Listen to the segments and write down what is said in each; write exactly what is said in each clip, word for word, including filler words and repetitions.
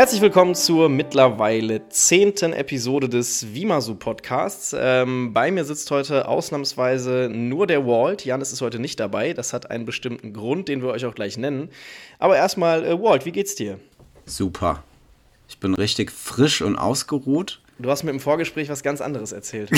Herzlich willkommen zur mittlerweile zehnten Episode des Wimasu-Podcasts. Ähm, bei mir sitzt heute ausnahmsweise nur der Walt. Janis ist heute nicht dabei. Das hat einen bestimmten Grund, den wir euch auch gleich nennen. Aber erstmal, äh, Walt, wie geht's dir? Super. Ich bin richtig frisch und ausgeruht. Du hast mir im Vorgespräch was ganz anderes erzählt.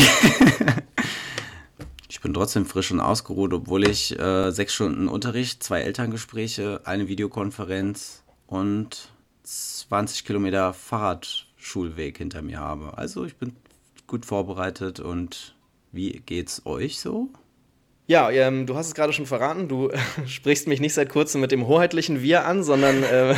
Ich bin trotzdem frisch und ausgeruht, obwohl ich äh, sechs Stunden Unterricht, zwei Elterngespräche, eine Videokonferenz und zwanzig Kilometer Fahrradschulweg hinter mir habe. Also ich bin gut vorbereitet. Und wie geht's euch so? Ja, ähm, du hast es gerade schon verraten, du äh, sprichst mich nicht seit kurzem mit dem hoheitlichen Wir an, sondern äh,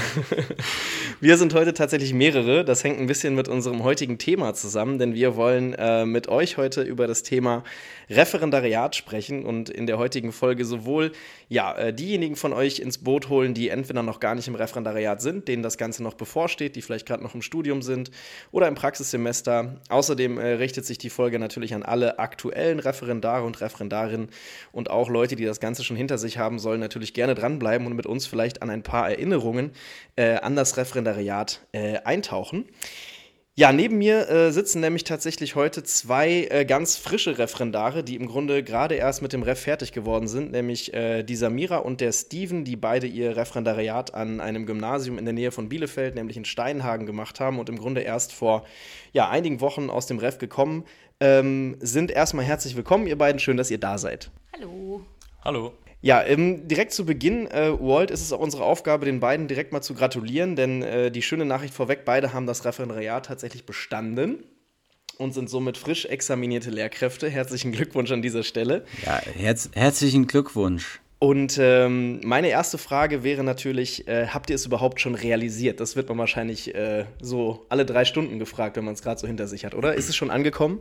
wir sind heute tatsächlich mehrere. Das hängt ein bisschen mit unserem heutigen Thema zusammen, denn wir wollen äh, mit euch heute über das Thema Referendariat sprechen und in der heutigen Folge sowohl ja, äh, diejenigen von euch ins Boot holen, die entweder noch gar nicht im Referendariat sind, denen das Ganze noch bevorsteht, die vielleicht gerade noch im Studium sind oder im Praxissemester. Außerdem äh, richtet sich die Folge natürlich an alle aktuellen Referendare und Referendarinnen. Und auch Leute, die das Ganze schon hinter sich haben, sollen natürlich gerne dranbleiben und mit uns vielleicht an ein paar Erinnerungen äh, an das Referendariat äh, eintauchen. Ja, neben mir äh, sitzen nämlich tatsächlich heute zwei äh, ganz frische Referendare, die im Grunde gerade erst mit dem Ref fertig geworden sind, nämlich äh, die Samira und der Steven, die beide ihr Referendariat an einem Gymnasium in der Nähe von Bielefeld, nämlich in Steinhagen, gemacht haben und im Grunde erst vor ja, einigen Wochen aus dem Ref gekommen ähm, sind. Erstmal herzlich willkommen, ihr beiden, schön, dass ihr da seid. Hallo. Hallo. Ja, ähm, direkt zu Beginn, äh, Walt, ist es auch unsere Aufgabe, den beiden direkt mal zu gratulieren, denn äh, die schöne Nachricht vorweg, beide haben das Referendariat tatsächlich bestanden und sind somit frisch examinierte Lehrkräfte. Herzlichen Glückwunsch an dieser Stelle. Ja, herz- herzlichen Glückwunsch. Und ähm, meine erste Frage wäre natürlich, äh, habt ihr es überhaupt schon realisiert? Das wird man wahrscheinlich äh, so alle drei Stunden gefragt, wenn man es gerade so hinter sich hat, oder? Ist es schon angekommen?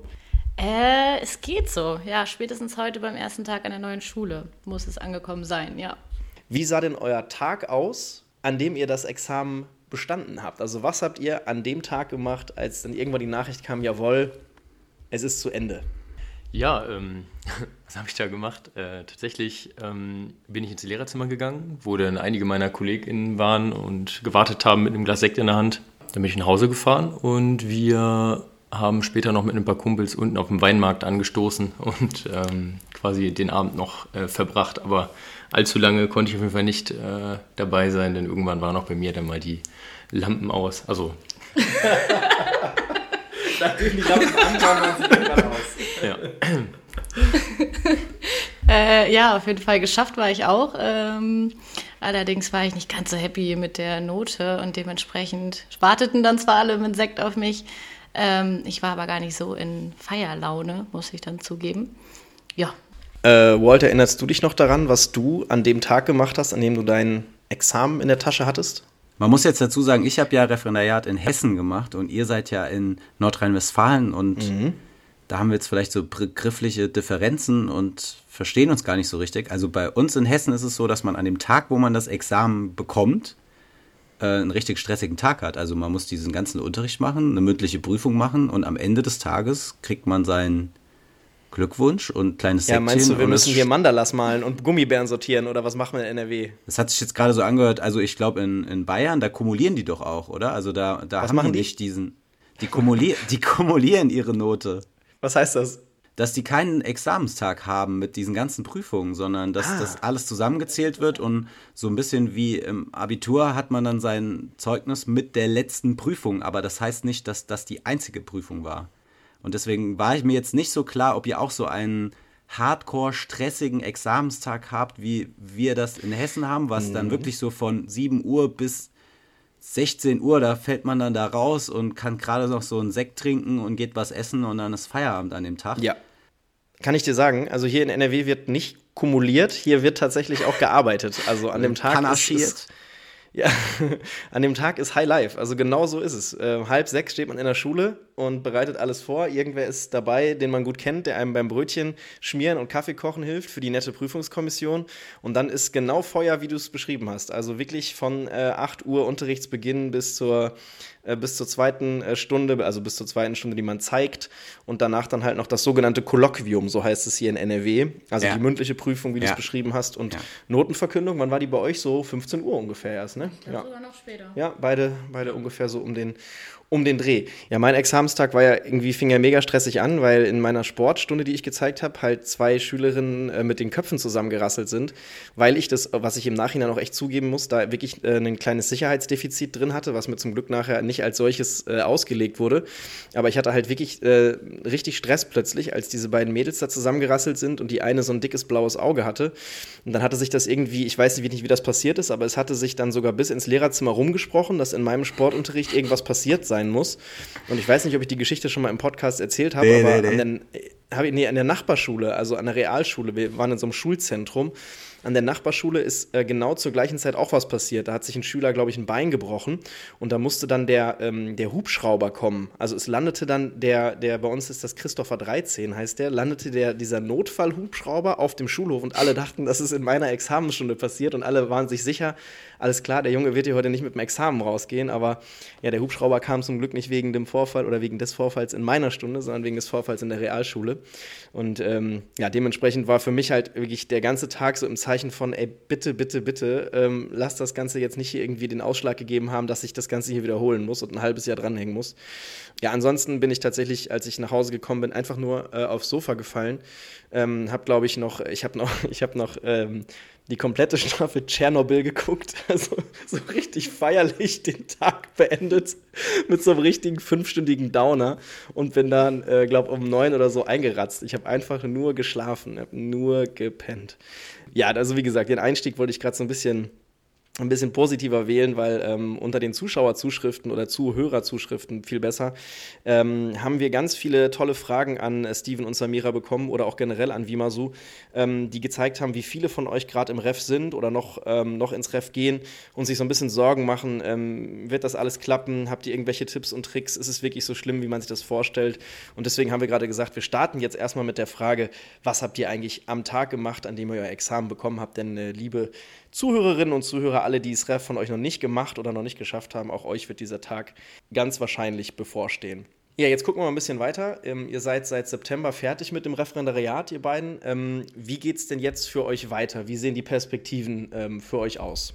Äh, es geht so. Ja, spätestens heute beim ersten Tag an der neuen Schule muss es angekommen sein, ja. Wie sah denn euer Tag aus, an dem ihr das Examen bestanden habt? Also was habt ihr an dem Tag gemacht, als dann irgendwann die Nachricht kam, jawohl, es ist zu Ende? Ja, ähm, was habe ich da gemacht? Äh, tatsächlich ähm, bin ich ins Lehrerzimmer gegangen, wo dann einige meiner KollegInnen waren und gewartet haben mit einem Glas Sekt in der Hand. Dann bin ich nach Hause gefahren und wir haben später noch mit ein paar Kumpels unten auf dem Weinmarkt angestoßen und ähm, quasi den Abend noch äh, verbracht. Aber allzu lange konnte ich auf jeden Fall nicht äh, dabei sein, denn irgendwann waren auch bei mir dann mal die Lampen aus. Also Nachdem die Lampen an waren, waren sie irgendwann aus. ja. Äh, ja, auf jeden Fall geschafft war ich auch. Ähm, allerdings war ich nicht ganz so happy mit der Note und dementsprechend warteten dann zwar alle mit Sekt auf mich. Ähm, ich war aber gar nicht so in Feierlaune, muss ich dann zugeben. Ja. Äh, Walt, erinnerst du dich noch daran, was du an dem Tag gemacht hast, an dem du dein Examen in der Tasche hattest? Man muss jetzt dazu sagen, ich habe ja Referendariat in Hessen gemacht und ihr seid ja in Nordrhein-Westfalen und mhm. da haben wir jetzt vielleicht so begriffliche Differenzen und verstehen uns gar nicht so richtig. Also bei uns in Hessen ist es so, dass man an dem Tag, wo man das Examen bekommt, einen richtig stressigen Tag hat. Also man muss diesen ganzen Unterricht machen, eine mündliche Prüfung machen und am Ende des Tages kriegt man seinen Glückwunsch und kleines Säckchen. Ja, meinst du, wir und müssen hier Mandalas malen und Gummibären sortieren oder was machen wir in N R W? Das hat sich jetzt gerade so angehört, also ich glaube in, in Bayern, da kumulieren die doch auch, oder? Also da, da was haben machen die nicht diesen, die, kumulier, die kumulieren ihre Note. Was heißt das? Dass die keinen Examenstag haben mit diesen ganzen Prüfungen, sondern dass ah. das alles zusammengezählt wird und so ein bisschen wie im Abitur hat man dann sein Zeugnis mit der letzten Prüfung, aber das heißt nicht, dass das die einzige Prüfung war. Und deswegen war ich mir jetzt nicht so klar, ob ihr auch so einen hardcore stressigen Examenstag habt, wie wir das in Hessen haben, was mhm. dann wirklich so von sieben Uhr bis sechzehn Uhr, da fällt man dann da raus und kann gerade noch so einen Sekt trinken und geht was essen und dann ist Feierabend an dem Tag. Ja, kann ich dir sagen. Also hier in N R W wird nicht kumuliert, hier wird tatsächlich auch gearbeitet. Also an dem Tag ist, ist ja, an dem Tag ist High Life. Also genau so ist es. Äh, halb sechs steht man in der Schule und bereitet alles vor. Irgendwer ist dabei, den man gut kennt, der einem beim Brötchen schmieren und Kaffee kochen hilft für die nette Prüfungskommission. Und dann ist genau Feuer, wie du es beschrieben hast. Also wirklich von äh, acht Uhr Unterrichtsbeginn bis zur äh, bis zur zweiten äh, Stunde, also bis zur zweiten Stunde, die man zeigt und danach dann halt noch das sogenannte Kolloquium, so heißt es hier in N R W, also ja. die mündliche Prüfung, wie ja. du es beschrieben hast und ja. Notenverkündung, wann war die bei euch? So fünfzehn Uhr ungefähr erst, ne? Ich glaube ja. sogar noch später. Ja, beide, beide ungefähr so um den um den Dreh. Ja, mein Examenstag war ja irgendwie, fing ja mega stressig an, weil in meiner Sportstunde, die ich gezeigt habe, halt zwei Schülerinnen äh, mit den Köpfen zusammengerasselt sind, weil ich das, was ich im Nachhinein auch echt zugeben muss, da wirklich äh, ein kleines Sicherheitsdefizit drin hatte, was mir zum Glück nachher nicht als solches äh, ausgelegt wurde. Aber ich hatte halt wirklich äh, richtig Stress plötzlich, als diese beiden Mädels da zusammengerasselt sind und die eine so ein dickes blaues Auge hatte. Und dann hatte sich das irgendwie, ich weiß nicht, wie das passiert ist, aber es hatte sich dann sogar bis ins Lehrerzimmer rumgesprochen, dass in meinem Sportunterricht irgendwas passiert sein muss. Und ich weiß nicht, ob ich die Geschichte schon mal im Podcast erzählt habe, nee, aber nee, nee. An, den, hab ich, nee, an der Nachbarschule, also an der Realschule, wir waren in so einem Schulzentrum, an der Nachbarschule ist äh, genau zur gleichen Zeit auch was passiert. Da hat sich ein Schüler, glaube ich, ein Bein gebrochen und da musste dann der, ähm, der Hubschrauber kommen. Also es landete dann der, der bei uns ist das Christopher dreizehn, heißt der, landete der, dieser Notfallhubschrauber auf dem Schulhof und alle dachten, das ist in meiner Examensstunde passiert und alle waren sich sicher, alles klar, der Junge wird hier heute nicht mit dem Examen rausgehen, aber ja, der Hubschrauber kam zum Glück nicht wegen dem Vorfall oder wegen des Vorfalls in meiner Stunde, sondern wegen des Vorfalls in der Realschule. Und ähm, ja, dementsprechend war für mich halt wirklich der ganze Tag so im Zeichen von, ey, bitte, bitte, bitte, ähm, lass das Ganze jetzt nicht hier irgendwie den Ausschlag gegeben haben, dass ich das Ganze hier wiederholen muss und ein halbes Jahr dranhängen muss. Ja, ansonsten bin ich tatsächlich, als ich nach Hause gekommen bin, einfach nur äh, aufs Sofa gefallen. Ähm, hab, glaube ich, noch, ich habe noch, ich habe noch ähm, die komplette Staffel Tschernobyl geguckt, also so richtig feierlich den Tag beendet mit so einem richtigen fünfstündigen Downer und bin dann, äh, glaube um neun oder so eingeratzt. Ich habe einfach nur geschlafen, habe nur gepennt. Ja, also wie gesagt, den Einstieg wollte ich gerade so ein bisschen ein bisschen positiver wählen, weil ähm, unter den Zuschauerzuschriften oder Zuhörerzuschriften viel besser, ähm, haben wir ganz viele tolle Fragen an äh, Steven und Samira bekommen oder auch generell an Wimasu, ähm, die gezeigt haben, wie viele von euch gerade im Ref sind oder noch, ähm, noch ins Ref gehen und sich so ein bisschen Sorgen machen, ähm, wird das alles klappen, habt ihr irgendwelche Tipps und Tricks, ist es wirklich so schlimm, wie man sich das vorstellt? Und deswegen haben wir gerade gesagt, wir starten jetzt erstmal mit der Frage, was habt ihr eigentlich am Tag gemacht, an dem ihr euer Examen bekommen habt? Denn äh, liebe Zuhörerinnen und Zuhörer, alle, die das Ref von euch noch nicht gemacht oder noch nicht geschafft haben, auch euch wird dieser Tag ganz wahrscheinlich bevorstehen. Ja, jetzt gucken wir mal ein bisschen weiter. Ähm, ihr seid seit September fertig mit dem Referendariat, ihr beiden. Ähm, wie geht's denn jetzt für euch weiter? Wie sehen die Perspektiven ähm, für euch aus?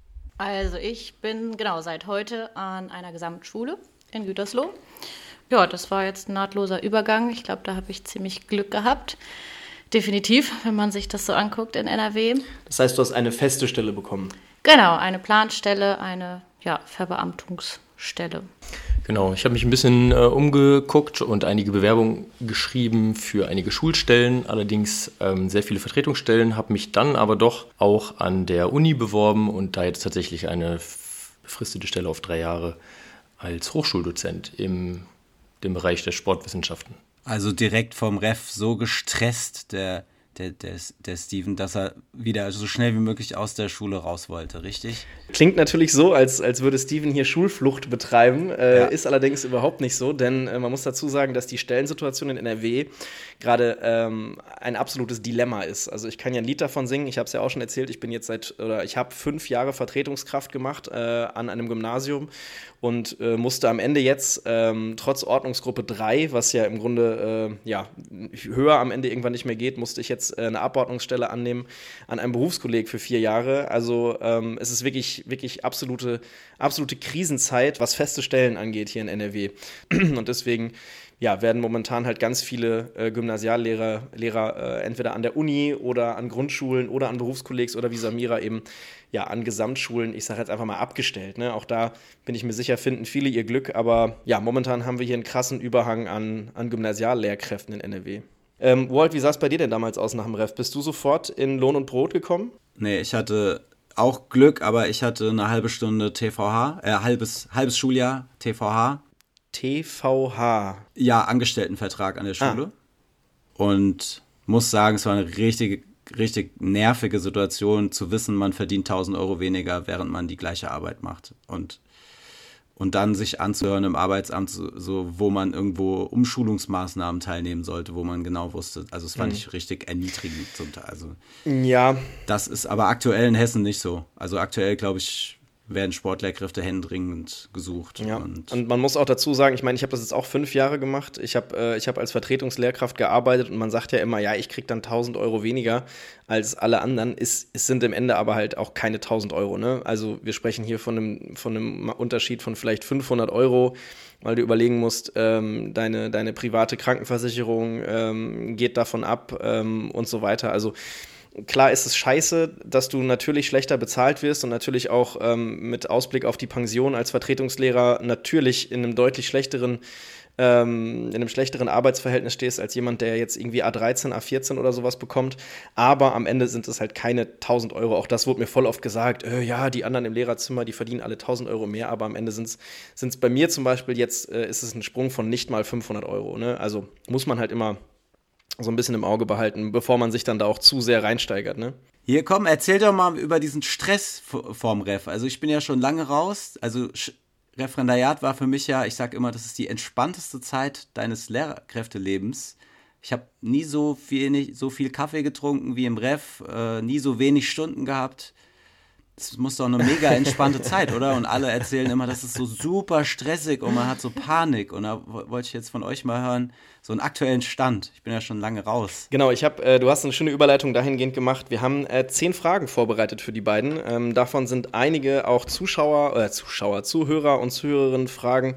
Also ich bin genau seit heute an einer Gesamtschule in Gütersloh. Ja, das war jetzt ein nahtloser Übergang. Ich glaube, da habe ich ziemlich Glück gehabt. Definitiv, wenn man sich das so anguckt in N R W. Das heißt, du hast eine feste Stelle bekommen? Genau, eine Planstelle, eine ja, Verbeamtungsstelle. Genau, ich habe mich ein bisschen äh, umgeguckt und einige Bewerbungen geschrieben für einige Schulstellen, allerdings ähm, sehr viele Vertretungsstellen, habe mich dann aber doch auch an der Uni beworben und da jetzt tatsächlich eine befristete Stelle auf drei Jahre als Hochschuldozent im dem Bereich der Sportwissenschaften. Also direkt vom Ref so gestresst, der, der, der, der Steven, dass er wieder so schnell wie möglich aus der Schule raus wollte, richtig? Klingt natürlich so, als, als würde Steven hier Schulflucht betreiben, äh, Ja. ist allerdings überhaupt nicht so, denn äh, man muss dazu sagen, dass die Stellensituation in N R W gerade ähm, ein absolutes Dilemma ist. Also ich kann ja ein Lied davon singen, ich habe es ja auch schon erzählt, ich bin jetzt seit, oder ich habe fünf Jahre Vertretungskraft gemacht äh, an einem Gymnasium und äh, musste am Ende jetzt ähm, trotz Ordnungsgruppe drei, was ja im Grunde äh, ja, höher am Ende irgendwann nicht mehr geht, musste ich jetzt äh, eine Abordnungsstelle annehmen an einem Berufskolleg für vier Jahre. Also ähm, es ist wirklich, wirklich absolute, absolute Krisenzeit, was feste Stellen angeht hier in N R W. Und deswegen ja, werden momentan halt ganz viele äh, Gymnasiallehrer Lehrer, äh, entweder an der Uni oder an Grundschulen oder an Berufskollegs oder wie Samira eben ja an Gesamtschulen, ich sage jetzt einfach mal abgestellt. Ne? Auch da bin ich mir sicher, finden viele ihr Glück, aber ja, momentan haben wir hier einen krassen Überhang an, an Gymnasiallehrkräften in N R W. Ähm, Walt, wie sah es bei dir denn damals aus nach dem Ref? Bist du sofort in Lohn und Brot gekommen? Nee, ich hatte auch Glück, aber ich hatte eine halbe Stunde T V H, äh, halbes, halbes Schuljahr T V H. T V H. Ja, Angestelltenvertrag an der Schule. Ah. Und muss sagen, es war eine richtig, richtig nervige Situation, zu wissen, man verdient tausend Euro weniger, während man die gleiche Arbeit macht. Und, und dann sich anzuhören im Arbeitsamt, so, so wo man irgendwo Umschulungsmaßnahmen teilnehmen sollte, wo man genau wusste. Also es fand Mhm. ich richtig erniedrigend zum Teil. Also Ja, das ist aber aktuell in Hessen nicht so. Also aktuell, glaube ich, werden Sportlehrkräfte händeringend gesucht. Ja. Und, und man muss auch dazu sagen, ich meine, ich habe das jetzt auch fünf Jahre gemacht. Ich habe äh, ich hab als Vertretungslehrkraft gearbeitet und man sagt ja immer, ja, ich kriege dann tausend Euro weniger als alle anderen. Es, es sind im Ende aber halt auch keine tausend Euro. Ne? Also wir sprechen hier von einem, von einem Unterschied von vielleicht fünfhundert Euro, weil du überlegen musst, ähm, deine, deine private Krankenversicherung ähm, geht davon ab ähm, und so weiter. Also klar ist es scheiße, dass du natürlich schlechter bezahlt wirst und natürlich auch ähm, mit Ausblick auf die Pension als Vertretungslehrer natürlich in einem deutlich schlechteren, ähm, in einem schlechteren Arbeitsverhältnis stehst als jemand, der jetzt irgendwie A dreizehn, A vierzehn oder sowas bekommt. Aber am Ende sind es halt keine tausend Euro. Auch das wurde mir voll oft gesagt, äh, ja, die anderen im Lehrerzimmer, die verdienen alle tausend Euro mehr, aber am Ende sind es bei mir zum Beispiel jetzt, äh, ist es ein Sprung von nicht mal fünfhundert Euro. Ne? Also muss man halt immer so ein bisschen im Auge behalten, bevor man sich dann da auch zu sehr reinsteigert, ne? Hier, komm, erzähl doch mal über diesen Stress vorm Ref. Also ich bin ja schon lange raus. Also Referendariat war für mich ja, ich sag immer, das ist die entspannteste Zeit deines Lehrkräftelebens. Ich habe nie so viel, so viel Kaffee getrunken wie im Ref, äh, nie so wenig Stunden gehabt. Das muss doch eine mega entspannte Zeit, oder? Und alle erzählen immer, das ist so super stressig und man hat so Panik. Und da wollte ich jetzt von euch mal hören, so einen aktuellen Stand. Ich bin ja schon lange raus. Genau, ich habe, äh, du hast eine schöne Überleitung dahingehend gemacht. Wir haben äh, zehn Fragen vorbereitet für die beiden. Ähm, davon sind einige auch Zuschauer, äh, Zuschauer, Zuhörer und Zuhörerinnen Fragen.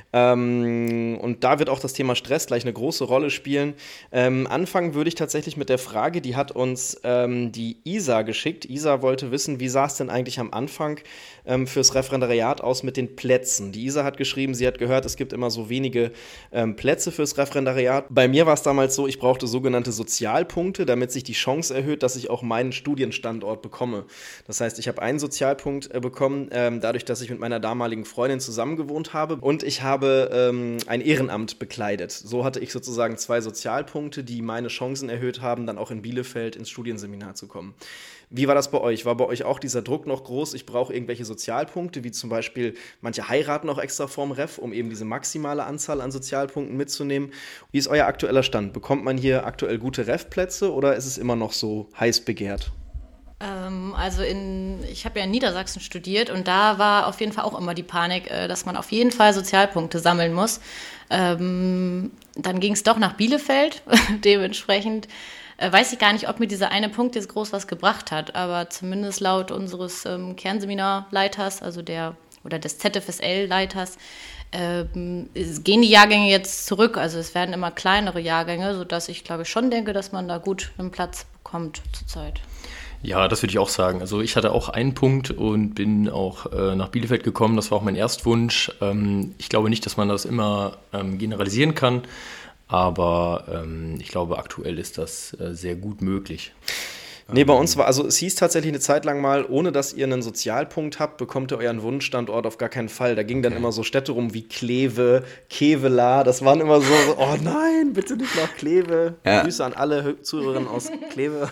Ähm, und da wird auch das Thema Stress gleich eine große Rolle spielen. Ähm, anfangen würde ich tatsächlich mit der Frage, die hat uns ähm, die Isa geschickt. Isa wollte wissen, wie sah es denn eigentlich am Anfang ähm, fürs Referendariat aus mit den Plätzen? Die Isa hat geschrieben, sie hat gehört, es gibt immer so wenige ähm, Plätze fürs Referendariat. Bei mir war es damals so, ich brauchte sogenannte Sozialpunkte, damit sich die Chance erhöht, dass ich auch meinen Studienstandort bekomme. Das heißt, ich habe einen Sozialpunkt äh, bekommen, ähm, dadurch, dass ich mit meiner damaligen Freundin zusammengewohnt habe und ich habe habe ähm, ein Ehrenamt bekleidet. So hatte ich sozusagen zwei Sozialpunkte, die meine Chancen erhöht haben, dann auch in Bielefeld ins Studienseminar zu kommen. Wie war das bei euch? War bei euch auch dieser Druck noch groß? Ich brauche irgendwelche Sozialpunkte, wie zum Beispiel manche heiraten auch extra vorm Ref, um eben diese maximale Anzahl an Sozialpunkten mitzunehmen. Wie ist euer aktueller Stand? Bekommt man hier aktuell gute Ref-Plätze oder ist es immer noch so heiß begehrt? Ähm, also in, ich habe ja in Niedersachsen studiert und da war auf jeden Fall auch immer die Panik, äh, dass man auf jeden Fall Sozialpunkte sammeln muss. Ähm, dann ging es doch nach Bielefeld, dementsprechend äh, weiß ich gar nicht, ob mir dieser eine Punkt jetzt groß was gebracht hat, aber zumindest laut unseres ähm, Kernseminarleiters, also der oder des Z F S L-Leiters, ähm, gehen die Jahrgänge jetzt zurück. Also es werden immer kleinere Jahrgänge, sodass ich glaube ich schon denke, dass man da gut einen Platz bekommt zurzeit. Ja, das würde ich auch sagen. Also ich hatte auch einen Punkt und bin auch äh, nach Bielefeld gekommen. Das war auch mein Erstwunsch. Ähm, ich glaube nicht, dass man das immer ähm, generalisieren kann, aber ähm, ich glaube, aktuell ist das äh, sehr gut möglich. Nee, bei uns war, also es hieß tatsächlich eine Zeit lang mal, ohne dass ihr einen Sozialpunkt habt, bekommt ihr euren Wunschstandort auf gar keinen Fall. Da gingen dann immer so Städte rum wie Kleve, Kevela, das waren immer so, so oh nein, bitte nicht nach Kleve. Ja. Grüße an alle Zuhörerinnen aus Kleve.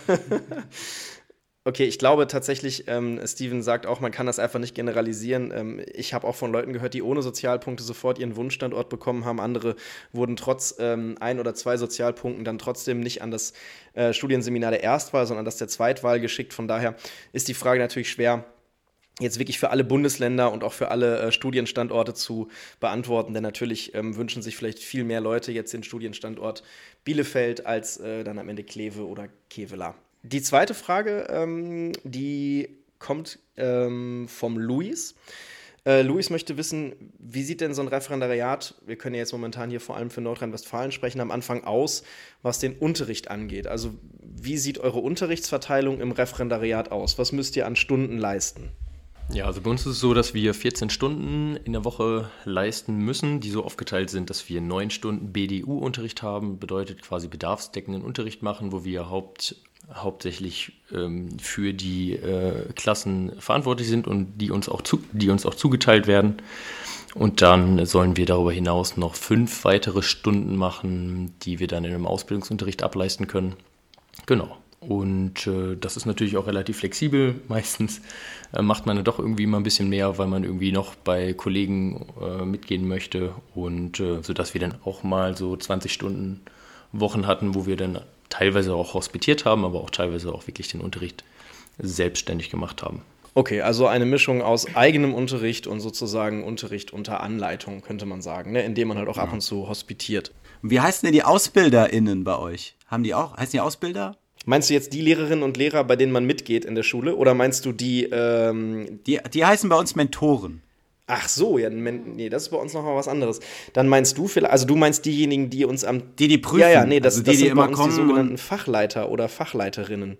Okay, ich glaube tatsächlich, ähm, Steven sagt auch, man kann das einfach nicht generalisieren. Ähm, ich habe auch von Leuten gehört, die ohne Sozialpunkte sofort ihren Wunschstandort bekommen haben. Andere wurden trotz ähm, ein oder zwei Sozialpunkten dann trotzdem nicht an das äh, Studienseminar der Erstwahl, sondern an das der Zweitwahl geschickt. Von daher ist die Frage natürlich schwer, jetzt wirklich für alle Bundesländer und auch für alle äh, Studienstandorte zu beantworten. Denn natürlich ähm, wünschen sich vielleicht viel mehr Leute jetzt den Studienstandort Bielefeld als äh, dann am Ende Kleve oder Kevela. Die zweite Frage, ähm, die kommt ähm, vom Luis. Äh, Luis möchte wissen, wie sieht denn so ein Referendariat, wir können ja jetzt momentan hier vor allem für Nordrhein-Westfalen sprechen, am Anfang aus, was den Unterricht angeht. Also wie sieht eure Unterrichtsverteilung im Referendariat aus? Was müsst ihr an Stunden leisten? Ja, also bei uns ist es so, dass wir vierzehn Stunden in der Woche leisten müssen, die so aufgeteilt sind, dass wir neun Stunden B D U-Unterricht haben, bedeutet quasi bedarfsdeckenden Unterricht machen, wo wir haupt, hauptsächlich ähm, für die äh, Klassen verantwortlich sind und die uns, auch zu, die uns auch zugeteilt werden. Und dann sollen wir darüber hinaus noch fünf weitere Stunden machen, die wir dann in einem Ausbildungsunterricht ableisten können. Genau. Und äh, das ist natürlich auch relativ flexibel. Meistens äh, macht man dann doch irgendwie mal ein bisschen mehr, weil man irgendwie noch bei Kollegen äh, mitgehen möchte. Und äh, sodass wir dann auch mal so zwanzig Stunden Wochen hatten, wo wir dann teilweise auch hospitiert haben, aber auch teilweise auch wirklich den Unterricht selbstständig gemacht haben. Okay, also eine Mischung aus eigenem Unterricht und sozusagen Unterricht unter Anleitung, könnte man sagen, ne? Indem man halt auch ab und zu hospitiert. Wie heißen denn die AusbilderInnen bei euch? Haben die auch, heißen die Ausbilder? Meinst du jetzt die Lehrerinnen und Lehrer, bei denen man mitgeht in der Schule? Oder meinst du die, ähm Die, die heißen bei uns Mentoren. Ach so, ja, nee, das ist bei uns noch mal was anderes. Dann meinst du vielleicht, also du meinst diejenigen, die uns am... Die, die prüfen. Ja, ja, nee, das, also die, das die sind immer bei uns kommen die sogenannten Fachleiter oder Fachleiterinnen.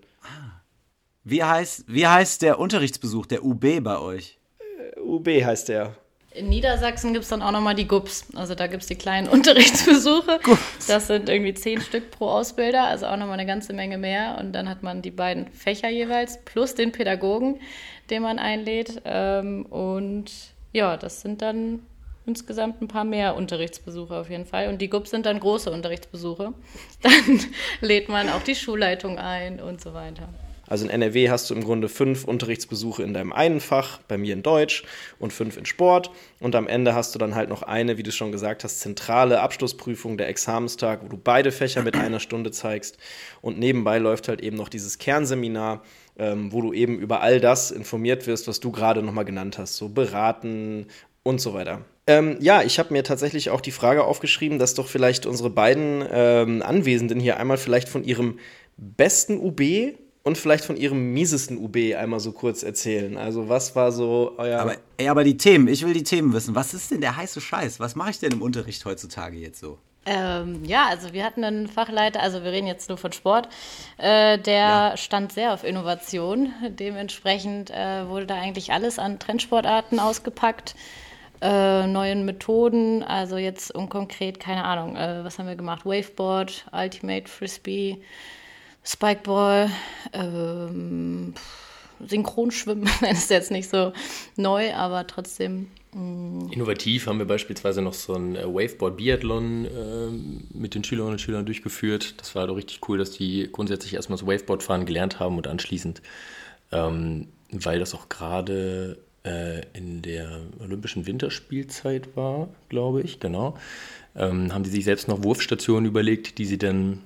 Wie heißt, wie heißt der Unterrichtsbesuch, der U B bei euch? U B heißt der. In Niedersachsen gibt es dann auch nochmal die G U Ps. Also da gibt es die kleinen Unterrichtsbesuche. Gups. Das sind irgendwie zehn Stück pro Ausbilder, also auch nochmal eine ganze Menge mehr. Und dann hat man die beiden Fächer jeweils plus den Pädagogen, den man einlädt. Und ja, das sind dann insgesamt ein paar mehr Unterrichtsbesuche auf jeden Fall. Und die G U Ps sind dann große Unterrichtsbesuche. Dann lädt man auch die Schulleitung ein und so weiter. Also in N R W hast du im Grunde fünf Unterrichtsbesuche in deinem einen Fach, bei mir in Deutsch und fünf in Sport. Und am Ende hast du dann halt noch eine, wie du schon gesagt hast, zentrale Abschlussprüfung, der Examenstag, wo du beide Fächer mit einer Stunde zeigst. Und nebenbei läuft halt eben noch dieses Kernseminar, ähm, wo du eben über all das informiert wirst, was du gerade nochmal genannt hast, so beraten und so weiter. Ähm, ja, ich habe mir tatsächlich auch die Frage aufgeschrieben, dass doch vielleicht unsere beiden ähm, Anwesenden hier einmal vielleicht von ihrem besten U B und vielleicht von ihrem miesesten U B einmal so kurz erzählen. Also was war so euer... Aber, ey, aber die Themen, ich will die Themen wissen. Was ist denn der heiße Scheiß? Was mache ich denn im Unterricht heutzutage jetzt so? Ähm, ja, also wir hatten einen Fachleiter, also wir reden jetzt nur von Sport, äh, der ja. stand sehr auf Innovation. Dementsprechend äh, wurde da eigentlich alles an Trendsportarten ausgepackt, äh, neuen Methoden, also jetzt um konkret, keine Ahnung, äh, was haben wir gemacht? Waveboard, Ultimate Frisbee, Spikeball, ähm, Synchronschwimmen, das ist jetzt nicht so neu, aber trotzdem. Mh. Innovativ haben wir beispielsweise noch so ein Waveboard-Biathlon äh, mit den Schülerinnen und Schülern durchgeführt. Das war doch richtig cool, dass die grundsätzlich erstmal das Waveboard-Fahren gelernt haben und anschließend, ähm, weil das auch gerade äh, in der Olympischen Winterspielzeit war, glaube ich, genau, ähm, haben die sich selbst noch Wurfstationen überlegt, die sie dann...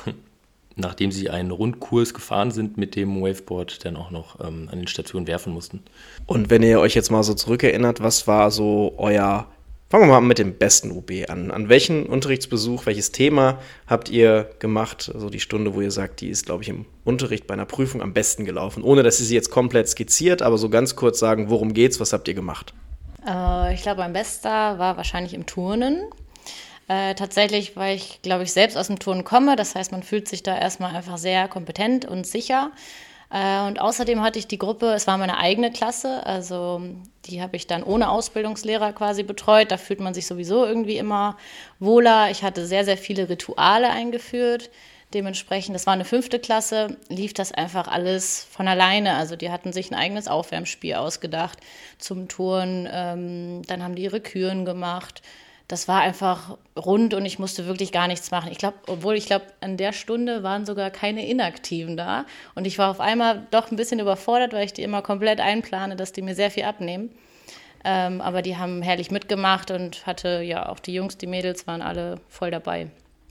nachdem sie einen Rundkurs gefahren sind mit dem Waveboard, dann auch noch ähm, an den Stationen werfen mussten. Und wenn ihr euch jetzt mal so zurückerinnert, was war so euer, fangen wir mal mit dem besten U B an. An welchen Unterrichtsbesuch, welches Thema habt ihr gemacht? So also die Stunde, wo ihr sagt, die ist, glaube ich, im Unterricht bei einer Prüfung am besten gelaufen. Ohne, dass ihr sie jetzt komplett skizziert, aber so ganz kurz sagen, worum geht's, was habt ihr gemacht? Äh, ich glaube, mein bester war wahrscheinlich im Turnen. Äh, tatsächlich, weil ich, glaube ich, selbst aus dem Turnen komme. Das heißt, man fühlt sich da erstmal einfach sehr kompetent und sicher. Äh, und außerdem hatte ich die Gruppe, es war meine eigene Klasse, also die habe ich dann ohne Ausbildungslehrer quasi betreut. Da fühlt man sich sowieso irgendwie immer wohler. Ich hatte sehr, sehr viele Rituale eingeführt. Dementsprechend, das war eine fünfte Klasse, lief das einfach alles von alleine. Also die hatten sich ein eigenes Aufwärmspiel ausgedacht zum Turnen. Ähm, dann haben die ihre Küren gemacht. Das war einfach rund und ich musste wirklich gar nichts machen. Ich glaube, obwohl ich glaube, an der Stunde waren sogar keine Inaktiven da. Und ich war auf einmal doch ein bisschen überfordert, weil ich die immer komplett einplane, dass die mir sehr viel abnehmen. Ähm, aber die haben herrlich mitgemacht und hatte ja auch die Jungs, die Mädels waren alle voll dabei.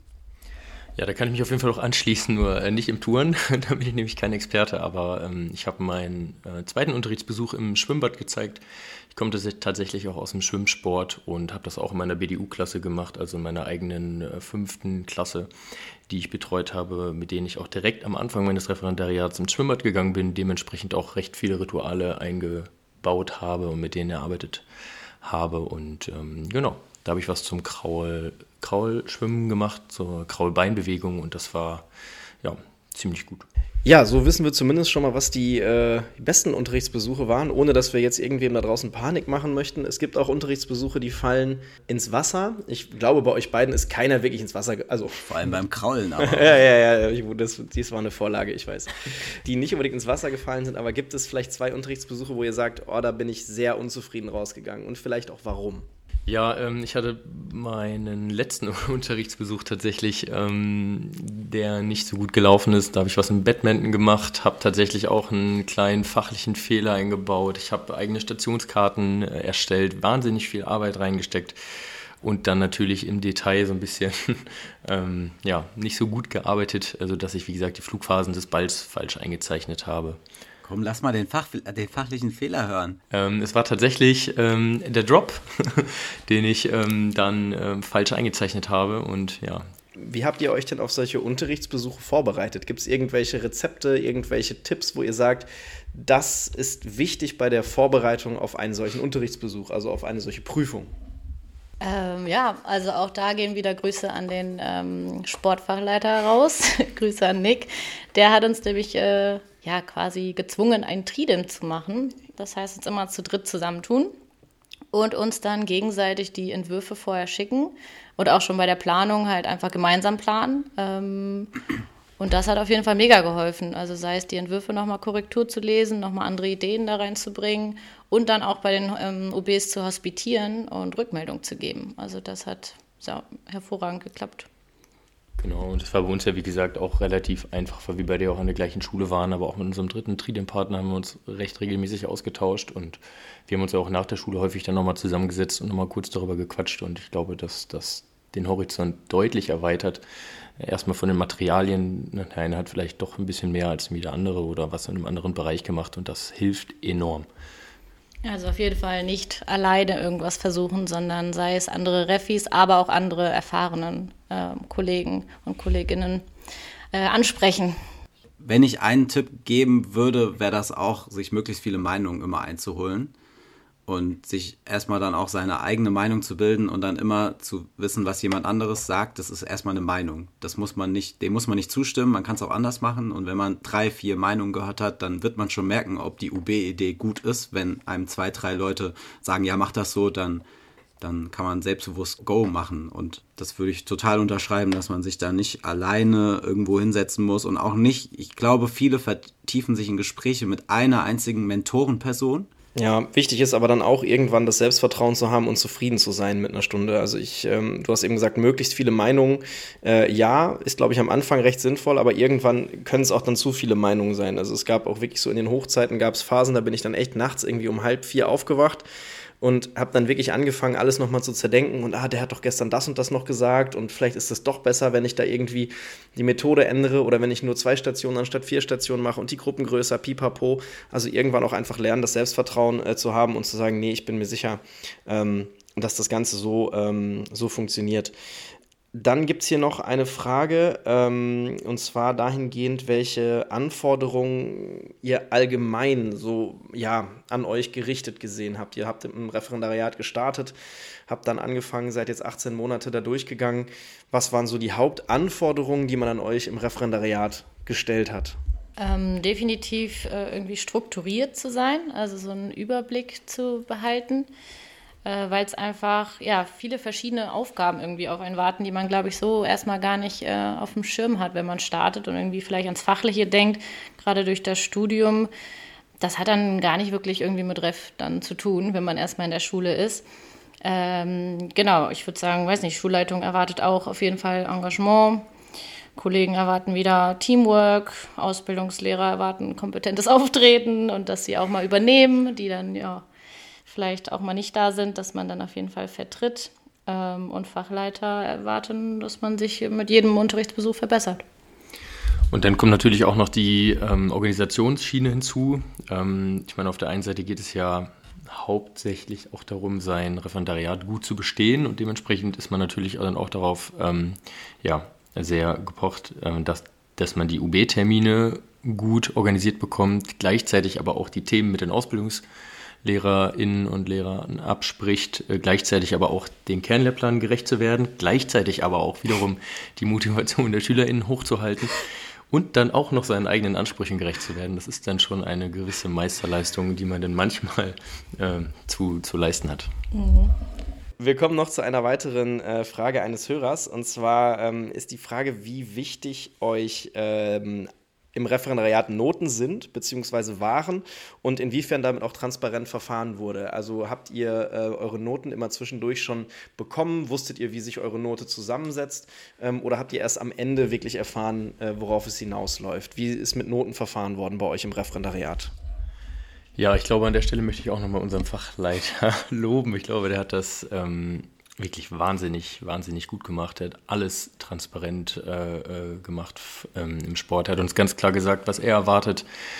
Ja, da kann ich mich auf jeden Fall auch anschließen, nur äh, nicht im Touren. Da bin ich nämlich kein Experte, aber ähm, ich habe meinen äh, zweiten Unterrichtsbesuch im Schwimmbad gezeigt. Ich komme tatsächlich auch aus dem Schwimmsport und habe das auch in meiner B D U-Klasse gemacht, also in meiner eigenen äh, fünften Klasse, die ich betreut habe, mit denen ich auch direkt am Anfang meines Referendariats ins Schwimmbad gegangen bin, dementsprechend auch recht viele Rituale eingebaut habe und mit denen erarbeitet habe. Und ähm, genau, da habe ich was zum Kraul, Kraulschwimmen gemacht, zur Kraulbeinbewegung und das war ja ziemlich gut. Ja, so wissen wir zumindest schon mal, was die äh, besten Unterrichtsbesuche waren, ohne dass wir jetzt irgendwem da draußen Panik machen möchten. Es gibt auch Unterrichtsbesuche, die fallen ins Wasser. Ich glaube, bei euch beiden ist keiner wirklich ins Wasser, ge- also vor allem beim Kraulen. Aber ja, ja, ja, ich, das, dies war eine Vorlage, ich weiß. Die nicht unbedingt ins Wasser gefallen sind, aber gibt es vielleicht zwei Unterrichtsbesuche, wo ihr sagt, oh, da bin ich sehr unzufrieden rausgegangen und vielleicht auch warum? Ja, ähm, ich hatte meinen letzten Unterrichtsbesuch tatsächlich, ähm, der nicht so gut gelaufen ist. Da habe ich was im Badminton gemacht, habe tatsächlich auch einen kleinen fachlichen Fehler eingebaut. Ich habe eigene Stationskarten äh, erstellt, wahnsinnig viel Arbeit reingesteckt und dann natürlich im Detail so ein bisschen ähm, ja, nicht so gut gearbeitet, also dass ich, wie gesagt, die Flugphasen des Balls falsch eingezeichnet habe. Komm, lass mal den, Fach, den fachlichen Fehler hören. Ähm, es war tatsächlich ähm, der Drop, den ich ähm, dann ähm, falsch eingezeichnet habe und ja. Wie habt ihr euch denn auf solche Unterrichtsbesuche vorbereitet? Gibt es irgendwelche Rezepte, irgendwelche Tipps, wo ihr sagt, das ist wichtig bei der Vorbereitung auf einen solchen Unterrichtsbesuch, also auf eine solche Prüfung? Ähm, ja, also auch da gehen wieder Grüße an den ähm, Sportfachleiter raus. Grüße an Nick. Der hat uns nämlich äh, ja quasi gezwungen, ein Tridem zu machen. Das heißt, uns immer zu dritt zusammentun und uns dann gegenseitig die Entwürfe vorher schicken und auch schon bei der Planung halt einfach gemeinsam planen. Ähm, und das hat auf jeden Fall mega geholfen. Also sei es die Entwürfe nochmal Korrektur zu lesen, nochmal andere Ideen da reinzubringen und dann auch bei den ähm, O Bs zu hospitieren und Rückmeldung zu geben. Also das hat ja, hervorragend geklappt. Genau, und das war bei uns ja, wie gesagt, auch relativ einfach, weil wir beide ja auch an der gleichen Schule waren, aber auch mit unserem dritten Tridem-Partner haben wir uns recht regelmäßig ausgetauscht und wir haben uns ja auch nach der Schule häufig dann nochmal zusammengesetzt und nochmal kurz darüber gequatscht und ich glaube, dass das den Horizont deutlich erweitert. Erstmal von den Materialien, der eine hat vielleicht doch ein bisschen mehr als der andere oder was in einem anderen Bereich gemacht und das hilft enorm. Also auf jeden Fall nicht alleine irgendwas versuchen, sondern sei es andere Refis, aber auch andere erfahrenen äh, Kollegen und Kolleginnen äh, ansprechen. Wenn ich einen Tipp geben würde, wäre das auch, sich möglichst viele Meinungen immer einzuholen und sich erstmal dann auch seine eigene Meinung zu bilden und dann immer zu wissen, was jemand anderes sagt, das ist erstmal eine Meinung. Das muss man nicht, dem muss man nicht zustimmen, man kann es auch anders machen und wenn man drei, vier Meinungen gehört hat, dann wird man schon merken, ob die U B-Idee gut ist. Wenn einem zwei, drei Leute sagen, ja, mach das so, dann, dann kann man selbstbewusst Go machen und das würde ich total unterschreiben, dass man sich da nicht alleine irgendwo hinsetzen muss und auch nicht, ich glaube, viele vertiefen sich in Gespräche mit einer einzigen Mentorenperson. Ja, wichtig ist aber dann auch irgendwann das Selbstvertrauen zu haben und zufrieden zu sein mit einer Stunde. Also ich, ähm, du hast eben gesagt, möglichst viele Meinungen. Äh, ja, ist, glaube ich, am Anfang recht sinnvoll, aber irgendwann können es auch dann zu viele Meinungen sein. Also es gab auch wirklich so in den Hochzeiten gab es Phasen, da bin ich dann echt nachts irgendwie um halb vier aufgewacht und habe dann wirklich angefangen, alles nochmal zu zerdenken und ah, der hat doch gestern das und das noch gesagt und vielleicht ist es doch besser, wenn ich da irgendwie die Methode ändere oder wenn ich nur zwei Stationen anstatt vier Stationen mache und die Gruppen größer, pipapo. Also irgendwann auch einfach lernen, das Selbstvertrauen äh, zu haben und zu sagen, nee, ich bin mir sicher, ähm, dass das Ganze so, ähm, so funktioniert. Dann gibt es hier noch eine Frage, ähm, und zwar dahingehend, welche Anforderungen ihr allgemein so ja, an euch gerichtet gesehen habt. Ihr habt im Referendariat gestartet, habt dann angefangen, seid jetzt achtzehn Monate da durchgegangen. Was waren so die Hauptanforderungen, die man an euch im Referendariat gestellt hat? Ähm, definitiv äh, irgendwie strukturiert zu sein, also so einen Überblick zu behalten. Weil es einfach ja, viele verschiedene Aufgaben irgendwie auf einen warten, die man, glaube ich, so erstmal gar nicht äh, auf dem Schirm hat, wenn man startet und irgendwie vielleicht ans Fachliche denkt, gerade durch das Studium. Das hat dann gar nicht wirklich irgendwie mit Ref dann zu tun, wenn man erstmal in der Schule ist. Ähm, genau, ich würde sagen, weiß nicht, Schulleitung erwartet auch auf jeden Fall Engagement. Kollegen erwarten wieder Teamwork, Ausbildungslehrer erwarten kompetentes Auftreten und dass sie auch mal übernehmen, die dann ja vielleicht auch mal nicht da sind, dass man dann auf jeden Fall vertritt. Ähm, und Fachleiter erwarten, dass man sich mit jedem Unterrichtsbesuch verbessert. Und dann kommt natürlich auch noch die ähm, Organisationsschiene hinzu. Ähm, ich meine, auf der einen Seite geht es ja hauptsächlich auch darum, sein Referendariat gut zu bestehen und dementsprechend ist man natürlich dann auch darauf ähm, ja, sehr gepocht, äh, dass, dass man die U B-Termine gut organisiert bekommt, gleichzeitig aber auch die Themen mit den Ausbildungs- LehrerInnen und Lehrern abspricht, äh, gleichzeitig aber auch den Kernlehrplan gerecht zu werden, gleichzeitig aber auch wiederum die Motivation der SchülerInnen hochzuhalten und dann auch noch seinen eigenen Ansprüchen gerecht zu werden. Das ist dann schon eine gewisse Meisterleistung, die man dann manchmal äh, zu, zu leisten hat. Mhm. Wir kommen noch zu einer weiteren äh, Frage eines Hörers und zwar ähm, ist die Frage, wie wichtig euch ähm, im Referendariat Noten sind bzw. waren und inwiefern damit auch transparent verfahren wurde. Also habt ihr äh, eure Noten immer zwischendurch schon bekommen? Wusstet ihr, wie sich eure Note zusammensetzt? Ähm, oder habt ihr erst am Ende wirklich erfahren, äh, worauf es hinausläuft? Wie ist mit Noten verfahren worden bei euch im Referendariat? Ja, ich glaube, an der Stelle möchte ich auch nochmal unseren Fachleiter loben. Ich glaube, der hat das ähm, wirklich wahnsinnig, wahnsinnig gut gemacht. Er hat alles transparent äh, gemacht ähm, im Sport. Er hat uns ganz klar gesagt, was er erwartet.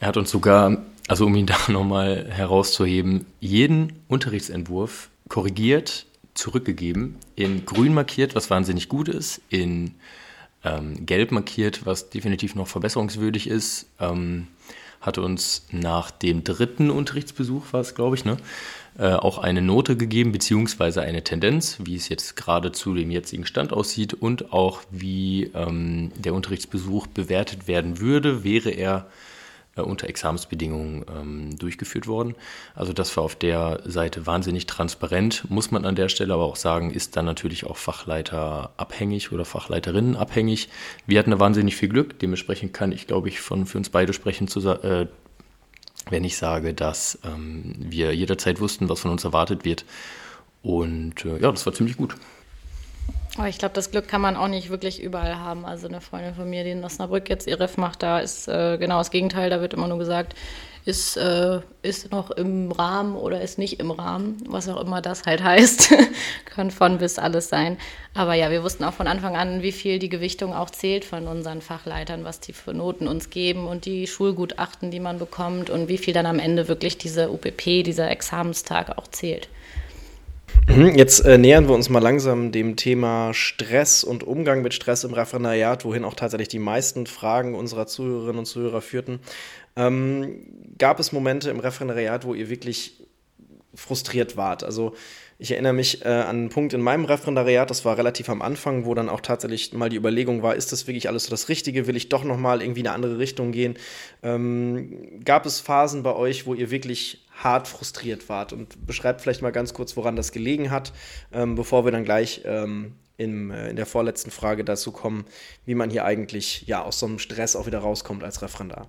Er hat uns sogar, also um ihn da nochmal herauszuheben, jeden Unterrichtsentwurf korrigiert, zurückgegeben, in grün markiert, was wahnsinnig gut ist, in ähm, gelb markiert, was definitiv noch verbesserungswürdig ist, ähm, hat uns nach dem dritten Unterrichtsbesuch, war es glaube ich, ne, äh, auch eine Note gegeben, beziehungsweise eine Tendenz, wie es jetzt gerade zu dem jetzigen Stand aussieht und auch wie ähm, der Unterrichtsbesuch bewertet werden würde, wäre er unter Examensbedingungen ähm, durchgeführt worden. Also das war auf der Seite wahnsinnig transparent, muss man an der Stelle aber auch sagen, ist dann natürlich auch Fachleiter abhängig oder Fachleiterinnen abhängig. Wir hatten da wahnsinnig viel Glück, dementsprechend kann ich, glaube ich, von für uns beide sprechen, zu, äh, wenn ich sage, dass ähm, wir jederzeit wussten, was von uns erwartet wird. Und äh, ja, das war ziemlich gut. Aber ich glaube, das Glück kann man auch nicht wirklich überall haben. Also eine Freundin von mir, die in Osnabrück jetzt ihr Ref macht, da ist äh, genau das Gegenteil. Da wird immer nur gesagt, ist, äh, ist noch im Rahmen oder ist nicht im Rahmen. Was auch immer das halt heißt. Kann von bis alles sein. Aber ja, wir wussten auch von Anfang an, wie viel die Gewichtung auch zählt von unseren Fachleitern, was die für Noten uns geben und die Schulgutachten, die man bekommt und wie viel dann am Ende wirklich diese U P P, dieser Examenstag auch zählt. Jetzt äh, nähern wir uns mal langsam dem Thema Stress und Umgang mit Stress im Referendariat, wohin auch tatsächlich die meisten Fragen unserer Zuhörerinnen und Zuhörer führten. Ähm, gab es Momente im Referendariat, wo ihr wirklich frustriert wart? Also ich erinnere mich äh, an einen Punkt in meinem Referendariat, das war relativ am Anfang, wo dann auch tatsächlich mal die Überlegung war, ist das wirklich alles so das Richtige? Will ich doch nochmal irgendwie in eine andere Richtung gehen? Ähm, gab es Phasen bei euch, wo ihr wirklich hart frustriert wart? Und beschreibt vielleicht mal ganz kurz, woran das gelegen hat, ähm, bevor wir dann gleich ähm, in, äh, in der vorletzten Frage dazu kommen, wie man hier eigentlich ja aus so einem Stress auch wieder rauskommt als Referendar.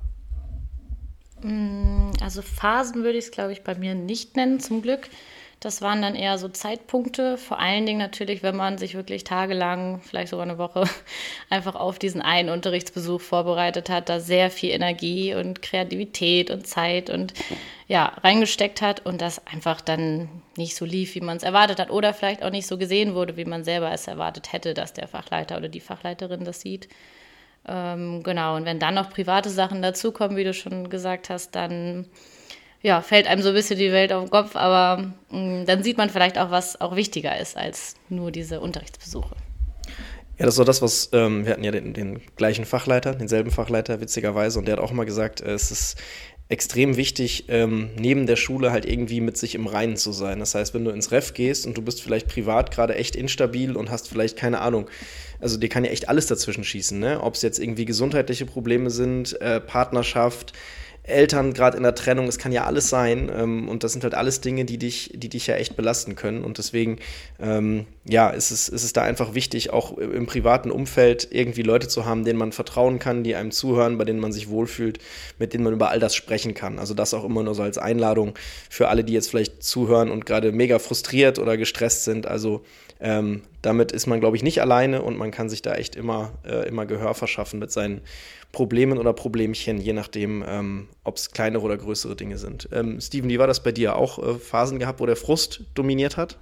Also Phasen würde ich es, glaube ich, bei mir nicht nennen, zum Glück. Das waren dann eher so Zeitpunkte, vor allen Dingen natürlich, wenn man sich wirklich tagelang, vielleicht sogar eine Woche, einfach auf diesen einen Unterrichtsbesuch vorbereitet hat, da sehr viel Energie und Kreativität und Zeit und ja, reingesteckt hat und das einfach dann nicht so lief, wie man es erwartet hat oder vielleicht auch nicht so gesehen wurde, wie man selber es erwartet hätte, dass der Fachleiter oder die Fachleiterin das sieht. Ähm, genau, und wenn dann noch private Sachen dazukommen, wie du schon gesagt hast, dann ja, fällt einem so ein bisschen die Welt auf den Kopf, aber mh, dann sieht man vielleicht auch, was auch wichtiger ist als nur diese Unterrichtsbesuche. Ja, das ist so das, was, ähm, wir hatten ja den, den gleichen Fachleiter, denselben Fachleiter, witzigerweise, und der hat auch mal gesagt, äh, es ist extrem wichtig, ähm, neben der Schule halt irgendwie mit sich im Reinen zu sein. Das heißt, wenn du ins Ref gehst und du bist vielleicht privat gerade echt instabil und hast vielleicht keine Ahnung, also dir kann ja echt alles dazwischen schießen, ne? Ob es jetzt irgendwie gesundheitliche Probleme sind, äh, Partnerschaft, Eltern gerade in der Trennung, es kann ja alles sein, ähm, und das sind halt alles Dinge, die dich, die dich ja echt belasten können und deswegen, ähm, ja, ist es, ist es da einfach wichtig, auch im privaten Umfeld irgendwie Leute zu haben, denen man vertrauen kann, die einem zuhören, bei denen man sich wohlfühlt, mit denen man über all das sprechen kann. Also das auch immer nur so als Einladung für alle, die jetzt vielleicht zuhören und gerade mega frustriert oder gestresst sind, also ähm, damit ist man, glaube ich, nicht alleine und man kann sich da echt immer, äh, immer Gehör verschaffen mit seinen Problemen oder Problemchen, je nachdem, ähm, ob es kleinere oder größere Dinge sind. Ähm, Steven, wie war das bei dir? Auch äh, Phasen gehabt, wo der Frust dominiert hat?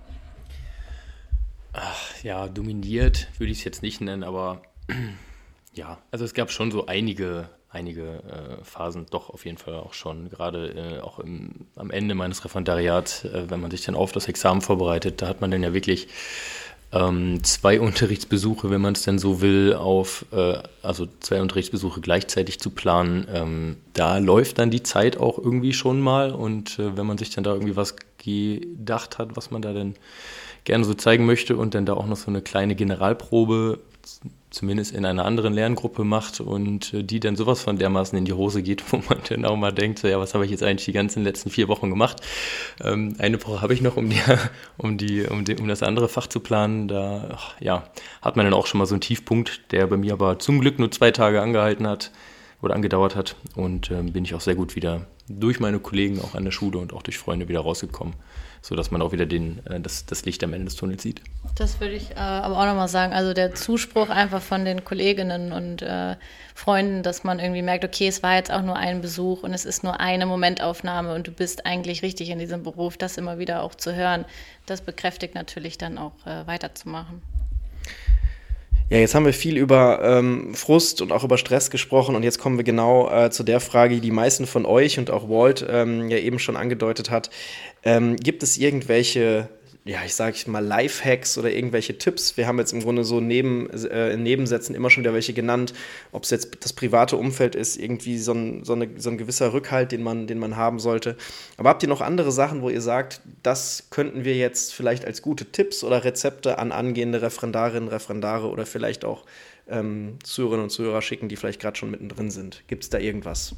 Ach, ja, dominiert würde ich es jetzt nicht nennen, aber ja, also es gab schon so einige, einige äh, Phasen, doch auf jeden Fall auch schon, gerade äh, auch im, am Ende meines Referendariats, äh, wenn man sich dann auf das Examen vorbereitet, da hat man dann ja wirklich ähm, zwei Unterrichtsbesuche, wenn man es denn so will, auf, äh, also zwei Unterrichtsbesuche gleichzeitig zu planen. Ähm, da läuft dann die Zeit auch irgendwie schon mal und äh, wenn man sich dann da irgendwie was gedacht hat, was man da denn gerne so zeigen möchte und dann da auch noch so eine kleine Generalprobe zumindest in einer anderen Lerngruppe macht und die dann sowas von dermaßen in die Hose geht, wo man dann auch mal denkt, so, ja, was habe ich jetzt eigentlich die ganzen letzten vier Wochen gemacht? Ähm, eine Woche habe ich noch, um die, um die, um die, um das andere Fach zu planen. Da, ach, ja, hat man dann auch schon mal so einen Tiefpunkt, der bei mir aber zum Glück nur zwei Tage angehalten hat oder angedauert hat und ähm, bin ich auch sehr gut wieder durch meine Kollegen auch an der Schule und auch durch Freunde wieder rausgekommen, sodass man auch wieder den, äh, das, das Licht am Ende des Tunnels sieht. Das würde ich äh, aber auch nochmal sagen. Also der Zuspruch einfach von den Kolleginnen und äh, Freunden, dass man irgendwie merkt, okay, es war jetzt auch nur ein Besuch und es ist nur eine Momentaufnahme und du bist eigentlich richtig in diesem Beruf, das immer wieder auch zu hören, das bekräftigt natürlich dann auch äh, weiterzumachen. Ja, jetzt haben wir viel über ähm, Frust und auch über Stress gesprochen und jetzt kommen wir genau äh, zu der Frage, die die meisten von euch und auch Walt ähm, ja eben schon angedeutet hat. Ähm, gibt es irgendwelche, ja, ich sage mal Lifehacks oder irgendwelche Tipps? Wir haben jetzt im Grunde so neben, äh, in Nebensätzen immer schon wieder welche genannt, ob es jetzt das private Umfeld ist, irgendwie so ein, so, eine, so ein gewisser Rückhalt, den man, den man haben sollte. Aber habt ihr noch andere Sachen, wo ihr sagt, das könnten wir jetzt vielleicht als gute Tipps oder Rezepte an angehende Referendarinnen, Referendare oder vielleicht auch ähm, Zuhörerinnen und Zuhörer schicken, die vielleicht gerade schon mittendrin sind? Gibt es da irgendwas?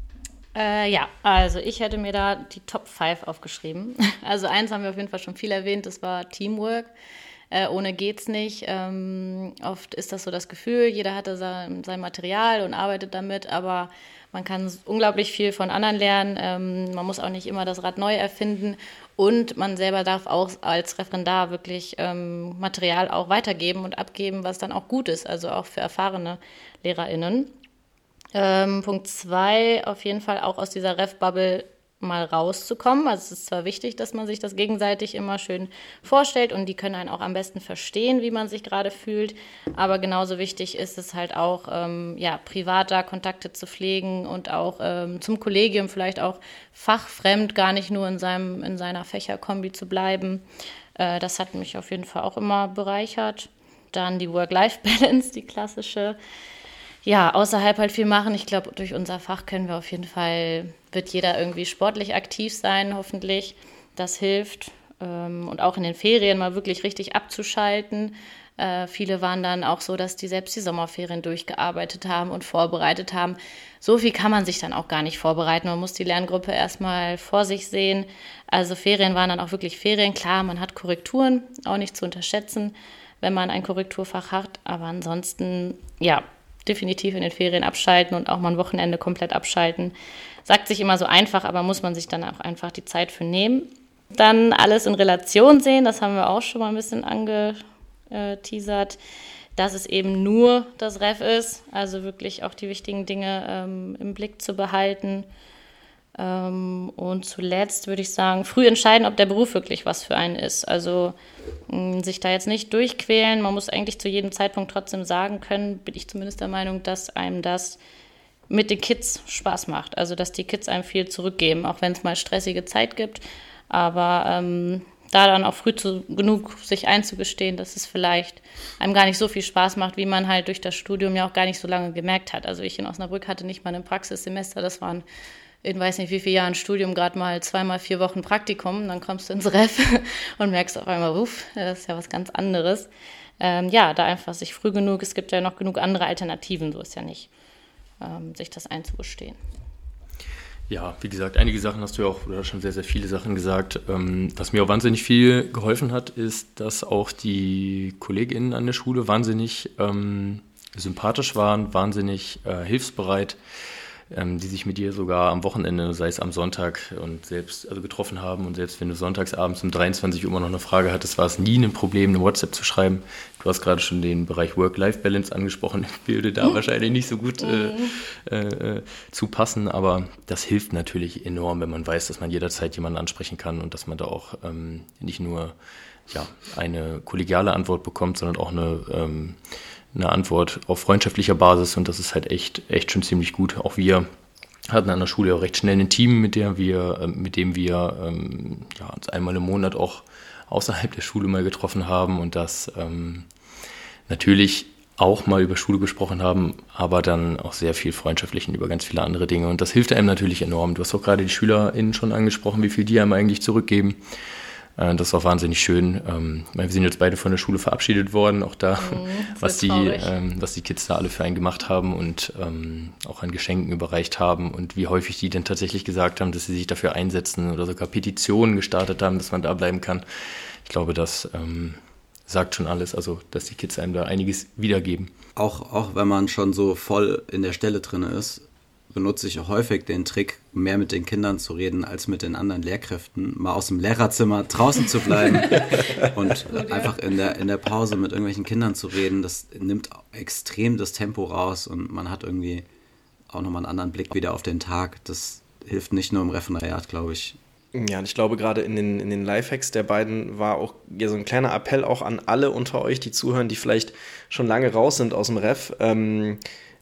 Äh, ja, also ich hätte mir da die Top fünf aufgeschrieben. Also eins haben wir auf jeden Fall schon viel erwähnt, das war Teamwork. Äh, ohne geht's nicht. Ähm, oft ist das so das Gefühl, jeder hatte sein, sein Material und arbeitet damit, aber man kann unglaublich viel von anderen lernen. Ähm, man muss auch nicht immer das Rad neu erfinden und man selber darf auch als Referendar wirklich ähm, Material auch weitergeben und abgeben, was dann auch gut ist, also auch für erfahrene LehrerInnen. Ähm, Punkt zwei, auf jeden Fall auch aus dieser Ref-Bubble mal rauszukommen. Also es ist zwar wichtig, dass man sich das gegenseitig immer schön vorstellt und die können einen auch am besten verstehen, wie man sich gerade fühlt, aber genauso wichtig ist es halt auch, ähm, ja, privater Kontakte zu pflegen und auch ähm, zum Kollegium vielleicht auch fachfremd, gar nicht nur in seinem, in seiner Fächerkombi zu bleiben. Äh, das hat mich auf jeden Fall auch immer bereichert. Dann die Work-Life-Balance, die klassische. Ja, außerhalb halt viel machen. Ich glaube, durch unser Fach können wir auf jeden Fall, wird jeder irgendwie sportlich aktiv sein, hoffentlich. Das hilft. Und auch in den Ferien mal wirklich richtig abzuschalten. Äh, viele waren dann auch so, dass die selbst die Sommerferien durchgearbeitet haben und vorbereitet haben. So viel kann man sich dann auch gar nicht vorbereiten. Man muss die Lerngruppe erstmal vor sich sehen. Also Ferien waren dann auch wirklich Ferien. Klar, man hat Korrekturen, auch nicht zu unterschätzen, wenn man ein Korrekturfach hat. Aber ansonsten, ja, definitiv in den Ferien abschalten und auch mal ein Wochenende komplett abschalten. Sagt sich immer so einfach, aber muss man sich dann auch einfach die Zeit für nehmen. Dann alles in Relation sehen, das haben wir auch schon mal ein bisschen angeteasert, dass es eben nur das Ref ist, also wirklich auch die wichtigen Dinge ähm, im Blick zu behalten. Ähm, und zuletzt würde ich sagen, früh entscheiden, ob der Beruf wirklich was für einen ist. Also mh, sich da jetzt nicht durchquälen. Man muss eigentlich zu jedem Zeitpunkt trotzdem sagen können, bin ich zumindest der Meinung, dass einem das mit den Kids Spaß macht. Also dass die Kids einem viel zurückgeben, auch wenn es mal stressige Zeit gibt. Aber ähm, da dann auch früh zu, genug sich einzugestehen, dass es vielleicht einem gar nicht so viel Spaß macht, wie man halt durch das Studium ja auch gar nicht so lange gemerkt hat. Also ich in Osnabrück hatte nicht mal ein Praxissemester, das waren in weiß nicht wie vielen Jahren Studium gerade mal zweimal vier Wochen Praktikum, dann kommst du ins Ref und merkst auf einmal, uff, das ist ja was ganz anderes. Ähm, ja, da einfach sich früh genug, es gibt ja noch genug andere Alternativen, so ist ja nicht, ähm, sich das einzugestehen. Ja, wie gesagt, einige Sachen hast du ja auch, oder schon sehr, sehr viele Sachen gesagt. Ähm, was mir auch wahnsinnig viel geholfen hat, ist, dass auch die KollegInnen an der Schule wahnsinnig ähm, sympathisch waren, wahnsinnig äh, hilfsbereit, ähm, die sich mit dir sogar am Wochenende, sei es am Sonntag, und selbst also getroffen haben. Und selbst wenn du sonntagsabends um dreiundzwanzig Uhr immer noch eine Frage hattest, war es nie ein Problem, eine WhatsApp zu schreiben. Du hast gerade schon den Bereich Work-Life-Balance angesprochen. Ich würde da wahrscheinlich nicht so gut äh, äh, zu passen, aber das hilft natürlich enorm, wenn man weiß, dass man jederzeit jemanden ansprechen kann und dass man da auch ähm, nicht nur ja, eine kollegiale Antwort bekommt, sondern auch eine, ähm, eine Antwort auf freundschaftlicher Basis, und das ist halt echt, echt schon ziemlich gut. Auch wir hatten an der Schule auch recht schnell ein Team, mit, der wir, äh, mit dem wir ähm, ja, uns einmal im Monat auch außerhalb der Schule mal getroffen haben und das ähm, natürlich auch mal über Schule gesprochen haben, aber dann auch sehr viel freundschaftlich und über ganz viele andere Dinge. Und das hilft einem natürlich enorm. Du hast auch gerade die SchülerInnen schon angesprochen, wie viel die einem eigentlich zurückgeben. Äh, das war wahnsinnig schön. Ähm, wir sind jetzt beide von der Schule verabschiedet worden, auch da, mhm, was, die, ähm, was die Kids da alle für einen gemacht haben und ähm, auch an Geschenken überreicht haben und wie häufig die denn tatsächlich gesagt haben, dass sie sich dafür einsetzen oder sogar Petitionen gestartet haben, dass man da bleiben kann. Ich glaube, das ähm, sagt schon alles, also dass die Kids einem da einiges wiedergeben. Auch, auch wenn man schon so voll in der Stelle drin ist, benutze ich häufig den Trick, mehr mit den Kindern zu reden als mit den anderen Lehrkräften, mal aus dem Lehrerzimmer draußen zu bleiben und Gut, ja. einfach in der, in der Pause mit irgendwelchen Kindern zu reden. Das nimmt extrem das Tempo raus und man hat irgendwie auch nochmal einen anderen Blick wieder auf den Tag. Das hilft nicht nur im Referendariat, glaube ich, Ja, und ich glaube, gerade in den, in den Lifehacks der beiden war auch ja, so ein kleiner Appell auch an alle unter euch, die zuhören, die vielleicht schon lange raus sind aus dem Ref. Ähm,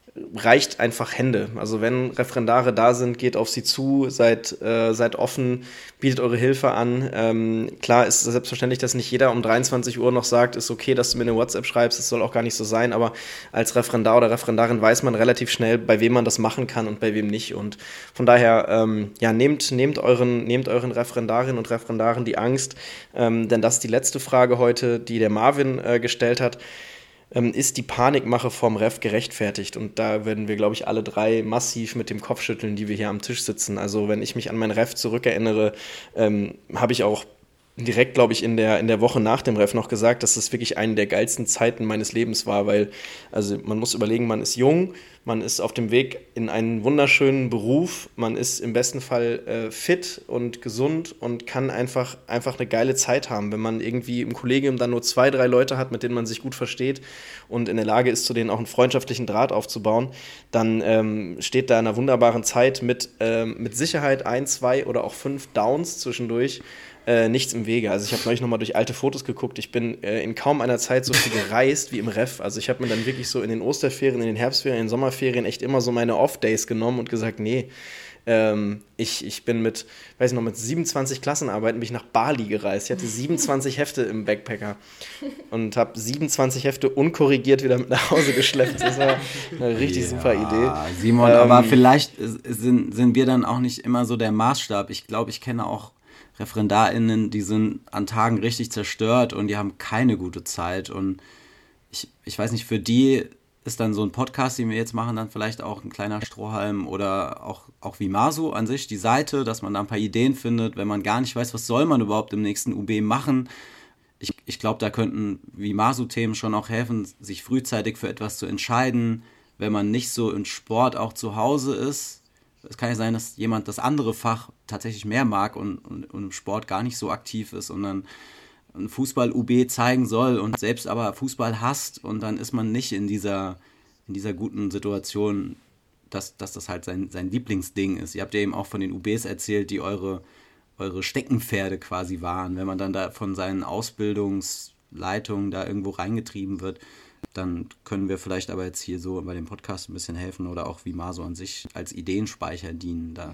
reicht einfach Hände. Also wenn Referendare da sind, geht auf sie zu, seid, äh, seid offen, bietet eure Hilfe an. Ähm, klar ist es selbstverständlich, dass nicht jeder um dreiundzwanzig Uhr noch sagt, ist okay, dass du mir eine WhatsApp schreibst, das soll auch gar nicht so sein, aber als Referendar oder Referendarin weiß man relativ schnell, bei wem man das machen kann und bei wem nicht. Und von daher, ähm, ja, nehmt, nehmt, euren, nehmt euren Referendarinnen und Referendaren die Angst, ähm, denn das ist die letzte Frage heute, die der Marvin äh, gestellt hat. Ähm, ist die Panikmache vorm Ref gerechtfertigt? Und da werden wir, glaube ich, alle drei massiv mit dem Kopf schütteln, die wir hier am Tisch sitzen. Also wenn ich mich an mein Ref zurückerinnere, ähm, habe ich auch direkt, glaube ich, in der, in der Woche nach dem Ref noch gesagt, dass das wirklich eine der geilsten Zeiten meines Lebens war, weil, also man muss überlegen, man ist jung, man ist auf dem Weg in einen wunderschönen Beruf, man ist im besten Fall äh, fit und gesund und kann einfach, einfach eine geile Zeit haben, wenn man irgendwie im Kollegium dann nur zwei, drei Leute hat, mit denen man sich gut versteht und in der Lage ist, zu denen auch einen freundschaftlichen Draht aufzubauen, dann ähm, steht da in einer wunderbaren Zeit mit, ähm, mit Sicherheit ein, zwei oder auch fünf Downs zwischendurch Äh, nichts im Wege. Also ich habe neulich nochmal durch alte Fotos geguckt. Ich bin äh, in kaum einer Zeit so viel gereist wie im Ref. Also ich habe mir dann wirklich so in den Osterferien, in den Herbstferien, in den Sommerferien echt immer so meine Off-Days genommen und gesagt, nee, ähm, ich, ich bin mit, weiß ich noch, mit siebenundzwanzig Klassenarbeiten bin ich nach Bali gereist. Ich hatte siebenundzwanzig Hefte im Backpacker und habe siebenundzwanzig Hefte unkorrigiert wieder mit nach Hause geschleppt. Das war eine richtig ja, super Idee. Simon, ähm, aber vielleicht sind, sind wir dann auch nicht immer so der Maßstab. Ich glaube, ich kenne auch ReferendarInnen, die sind an Tagen richtig zerstört und die haben keine gute Zeit. Und ich, ich weiß nicht, für die ist dann so ein Podcast, den wir jetzt machen, dann vielleicht auch ein kleiner Strohhalm oder auch, auch wie Masu an sich, die Seite, dass man da ein paar Ideen findet, wenn man gar nicht weiß, was soll man überhaupt im nächsten U B machen. Ich, ich glaube, da könnten wie Masu-Themen schon auch helfen, sich frühzeitig für etwas zu entscheiden, wenn man nicht so in Sport auch zu Hause ist. Es kann ja sein, dass jemand das andere Fach tatsächlich mehr mag und, und, und im Sport gar nicht so aktiv ist und dann ein Fußball-U B zeigen soll und selbst aber Fußball hasst und dann ist man nicht in dieser, in dieser guten Situation, dass, dass das halt sein, sein Lieblingsding ist. Ihr habt ja eben auch von den U Bs erzählt, die eure, eure Steckenpferde quasi waren. Wenn man dann da von seinen Ausbildungsleitungen da irgendwo reingetrieben wird, dann können wir vielleicht aber jetzt hier so bei dem Podcast ein bisschen helfen oder auch wie Maso an sich als Ideenspeicher dienen. Da,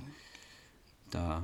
da.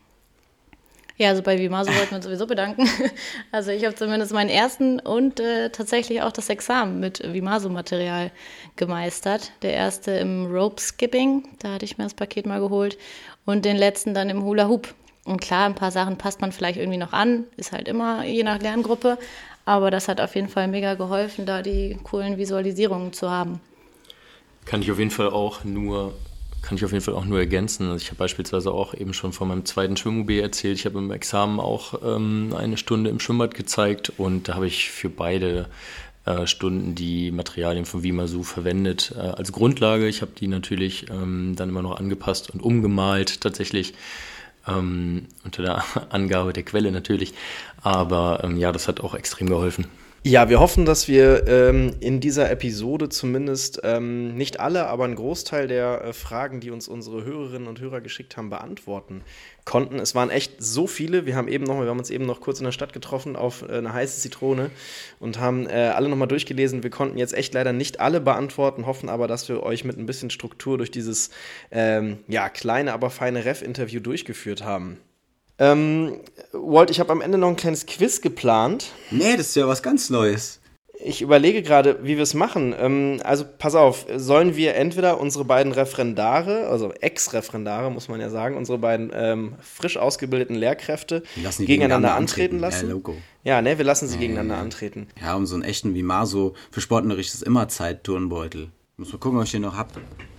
Ja, also bei Vimaso wollten wir uns sowieso bedanken. Also ich habe zumindest meinen ersten und äh, tatsächlich auch das Examen mit Vimaso-Material gemeistert. Der erste im Rope-Skipping, da hatte ich mir das Paket mal geholt, und den letzten dann im Hula-Hoop. Und klar, ein paar Sachen passt man vielleicht irgendwie noch an, ist halt immer je nach Lerngruppe. Aber das hat auf jeden Fall mega geholfen, da die coolen Visualisierungen zu haben. Kann ich auf jeden Fall auch nur, kann ich auf jeden Fall auch nur ergänzen. Also ich habe beispielsweise auch eben schon von meinem zweiten Schwimm-U B erzählt. Ich habe im Examen auch ähm, eine Stunde im Schwimmbad gezeigt und da habe ich für beide äh, Stunden die Materialien von Vimasu verwendet äh, als Grundlage. Ich habe die natürlich ähm, dann immer noch angepasst und umgemalt tatsächlich. Ähm, unter der Angabe der Quelle natürlich, aber ähm, ja, das hat auch extrem geholfen. Ja, wir hoffen, dass wir ähm, in dieser Episode zumindest ähm, nicht alle, aber einen Großteil der äh, Fragen, die uns unsere Hörerinnen und Hörer geschickt haben, beantworten konnten. Es waren echt so viele. Wir haben eben noch, wir haben uns eben noch kurz in der Stadt getroffen auf äh, eine heiße Zitrone und haben äh, alle nochmal durchgelesen. Wir konnten jetzt echt leider nicht alle beantworten, hoffen aber, dass wir euch mit ein bisschen Struktur durch dieses ähm, ja, kleine, aber feine Ref-Interview durchgeführt haben. Ähm, Walt, ich habe am Ende noch ein kleines Quiz geplant. Nee, das ist ja was ganz Neues. Ich überlege gerade, wie wir es machen. Ähm, also pass auf, sollen wir entweder unsere beiden Referendare, also Ex-Referendare muss man ja sagen, unsere beiden ähm, frisch ausgebildeten Lehrkräfte gegeneinander, gegeneinander antreten, antreten lassen? Ja, Logo. Ja, ne, wir lassen sie ja, gegeneinander ja. antreten. Ja, um so einen echten wie Maso, für Sportunterricht ist immer Zeit, Turnbeutel. Muss mal gucken, ob ich den noch hab.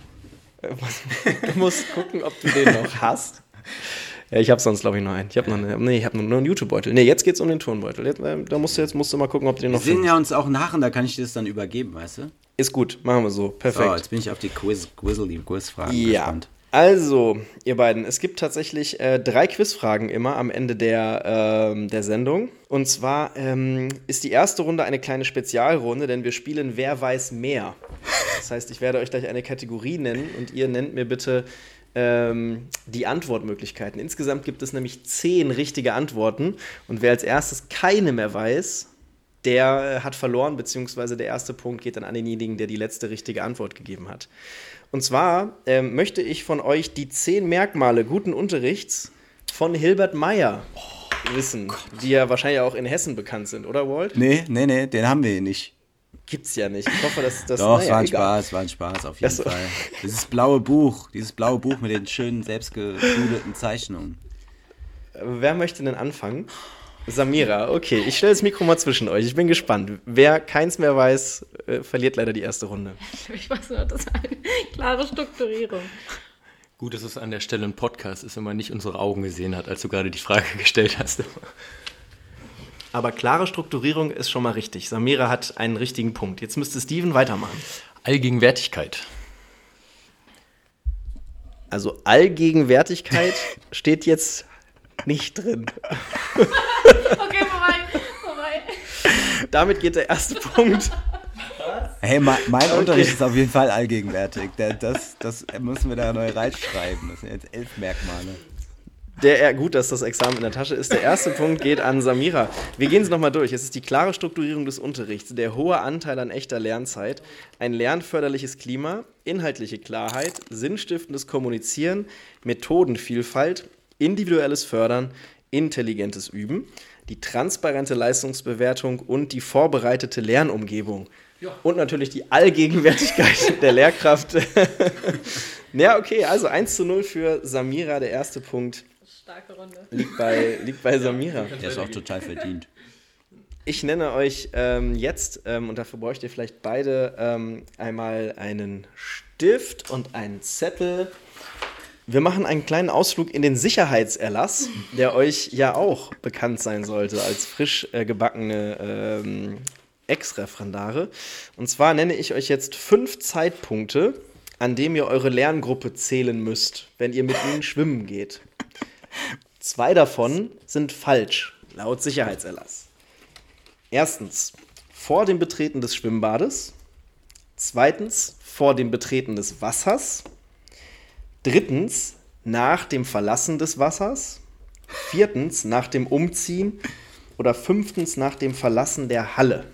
Du musst gucken, ob du den noch hast. Ja, ich habe sonst, glaube ich, noch einen. Ich habe noch, eine, nee, ich hab nur einen YouTube-Beutel. Nee, jetzt geht's um den Turnbeutel. Jetzt, äh, da musst du jetzt musst du mal gucken, ob du den noch findest. Wir sehen findest. ja uns auch nach und da kann ich dir das dann übergeben, weißt du? Ist gut, machen wir so. Perfekt. So, jetzt bin ich auf die Quiz, Quizzly, Quizfragen ja. gespannt. Also, ihr beiden, es gibt tatsächlich äh, drei Quizfragen immer am Ende der, ähm, der Sendung. Und zwar ähm, ist die erste Runde eine kleine Spezialrunde, denn wir spielen Wer weiß mehr. Das heißt, ich werde euch gleich eine Kategorie nennen und ihr nennt mir bitte ähm, die Antwortmöglichkeiten. Insgesamt gibt es nämlich zehn richtige Antworten. Und wer als erstes keine mehr weiß, der hat verloren, beziehungsweise der erste Punkt geht dann an denjenigen, der die letzte richtige Antwort gegeben hat. Und zwar ähm, möchte ich von euch die zehn Merkmale guten Unterrichts von Hilbert Meyer oh, wissen, Gott. Die ja wahrscheinlich auch in Hessen bekannt sind, oder Walt? Nee, nee, nee, den haben wir hier nicht. Gibt's ja nicht. Ich hoffe, dass das... Doch, naja, es war ein egal. Spaß, war ein Spaß, auf jeden so. Fall. Dieses blaue Buch, dieses blaue Buch mit den schönen, selbstgedudelten Zeichnungen. Wer möchte denn anfangen? Samira, okay, ich stelle das Mikro mal zwischen euch. Ich bin gespannt. Wer keins mehr weiß, äh, verliert leider die erste Runde. Ich weiß nur, das ist eine klare Strukturierung. Gut, dass es an der Stelle ein Podcast ist, wenn man nicht unsere Augen gesehen hat, als du gerade die Frage gestellt hast. Aber klare Strukturierung ist schon mal richtig. Samira hat einen richtigen Punkt. Jetzt müsste Steven weitermachen. Allgegenwärtigkeit. Also Allgegenwärtigkeit steht jetzt nicht drin. Okay, vorbei, vorbei. Damit geht der erste Punkt. Hey, mein, mein Okay. Unterricht ist auf jeden Fall allgegenwärtig. Der, das, das müssen wir da neu reinschreiben. Das sind jetzt elf Merkmale. Der, gut, dass das Examen in der Tasche ist. Der erste Punkt geht an Samira. Wir gehen es nochmal durch. Es ist die klare Strukturierung des Unterrichts, der hohe Anteil an echter Lernzeit, ein lernförderliches Klima, inhaltliche Klarheit, sinnstiftendes Kommunizieren, Methodenvielfalt, individuelles Fördern, intelligentes Üben, die transparente Leistungsbewertung und die vorbereitete Lernumgebung. Ja. Und natürlich die Allgegenwärtigkeit der Lehrkraft. Ja, okay, also eins zu null für Samira, der erste Punkt. Starke Runde. Liegt bei, liegt bei Samira. Der ist auch total verdient. Ich nenne euch ähm, jetzt, ähm, und dafür bräucht ihr vielleicht beide ähm, einmal einen Stift und einen Zettel. Wir machen einen kleinen Ausflug in den Sicherheitserlass, der euch ja auch bekannt sein sollte als frisch äh, gebackene ähm, Ex-Referendare. Und zwar nenne ich euch jetzt fünf Zeitpunkte, an dem ihr eure Lerngruppe zählen müsst, wenn ihr mit ihnen schwimmen geht. Zwei davon sind falsch, laut Sicherheitserlass. Erstens, vor dem Betreten des Schwimmbades. Zweitens, vor dem Betreten des Wassers. Drittens, nach dem Verlassen des Wassers. Viertens, nach dem Umziehen. Oder fünftens, nach dem Verlassen der Halle.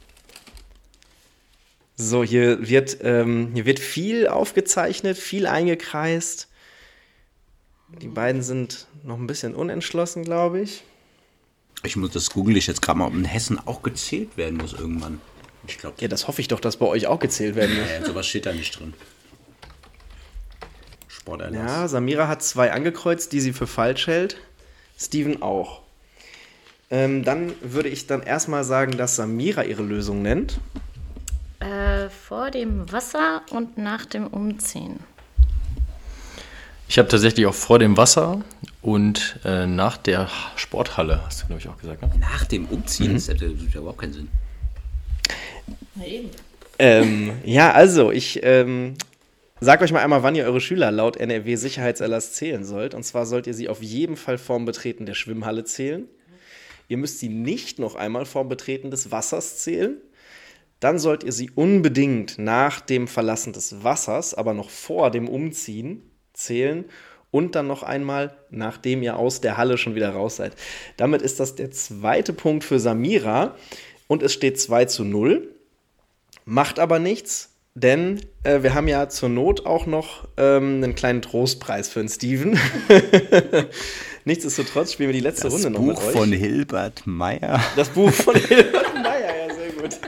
So, hier wird, ähm, hier wird viel aufgezeichnet, viel eingekreist. Die beiden sind noch ein bisschen unentschlossen, glaube ich. Ich muss, das google ich jetzt gerade mal, ob in Hessen auch gezählt werden muss irgendwann. Ich glaube. Ja, das hoffe ich doch, dass bei euch auch gezählt werden muss. Ja, sowas steht da nicht drin. Sporterlass. Ja, Samira hat zwei angekreuzt, die sie für falsch hält. Steven auch. Ähm, dann würde ich dann erstmal sagen, dass Samira ihre Lösung nennt. Äh, vor dem Wasser und nach dem Umziehen. Ich habe tatsächlich auch vor dem Wasser und äh, nach der Sporthalle, hast du, glaube ich, auch gesagt, ne? Nach dem Umziehen? Mhm. Das hat ja überhaupt keinen Sinn. Na eben. Ähm, ja, also, ich ähm, sag euch mal einmal, wann ihr eure Schüler laut N R W-Sicherheitserlass zählen sollt. Und zwar sollt ihr sie auf jeden Fall vorm Betreten der Schwimmhalle zählen. Ihr müsst sie nicht noch einmal vorm Betreten des Wassers zählen. Dann sollt ihr sie unbedingt nach dem Verlassen des Wassers, aber noch vor dem Umziehen zählen. Und dann noch einmal, nachdem ihr aus der Halle schon wieder raus seid. Damit ist das der zweite Punkt für Samira. Und es steht zwei zu null. Macht aber nichts, denn äh, wir haben ja zur Not auch noch ähm, einen kleinen Trostpreis für den Steven. Nichtsdestotrotz spielen wir die letzte das Runde Buch noch mit euch. Das Buch von Hilbert Meyer. Das Buch von Hilbert Meyer, ja, sehr gut.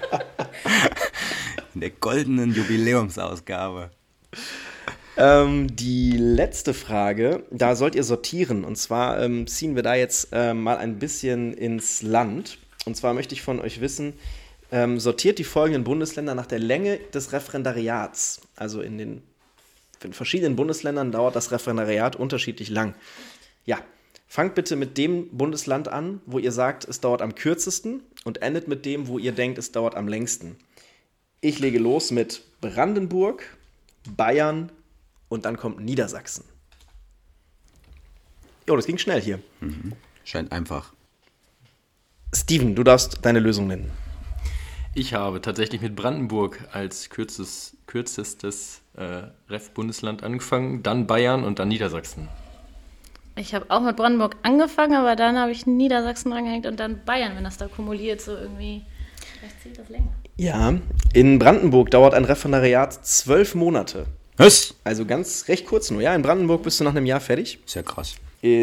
In der goldenen Jubiläumsausgabe. Ähm, die letzte Frage, da sollt ihr sortieren. Und zwar ähm, ziehen wir da jetzt äh, mal ein bisschen ins Land. Und zwar möchte ich von euch wissen, ähm, sortiert die folgenden Bundesländer nach der Länge des Referendariats. Also in den, in verschiedenen Bundesländern dauert das Referendariat unterschiedlich lang. Ja, fangt bitte mit dem Bundesland an, wo ihr sagt, es dauert am kürzesten und endet mit dem, wo ihr denkt, es dauert am längsten. Ich lege los mit Brandenburg, Bayern und dann kommt Niedersachsen. Jo, das ging schnell hier. Mhm. Scheint einfach. Steven, du darfst deine Lösung nennen. Ich habe tatsächlich mit Brandenburg als kürzes, kürzestes äh, Ref-Bundesland angefangen, dann Bayern und dann Niedersachsen. Ich habe auch mit Brandenburg angefangen, aber dann habe ich Niedersachsen drangehängt und dann Bayern, wenn das da kumuliert, so irgendwie. Vielleicht zählt das länger. Ja, in Brandenburg dauert ein Referendariat zwölf Monate. Was? Also ganz recht kurz nur. Ja, in Brandenburg bist du nach einem Jahr fertig. Ist ja krass.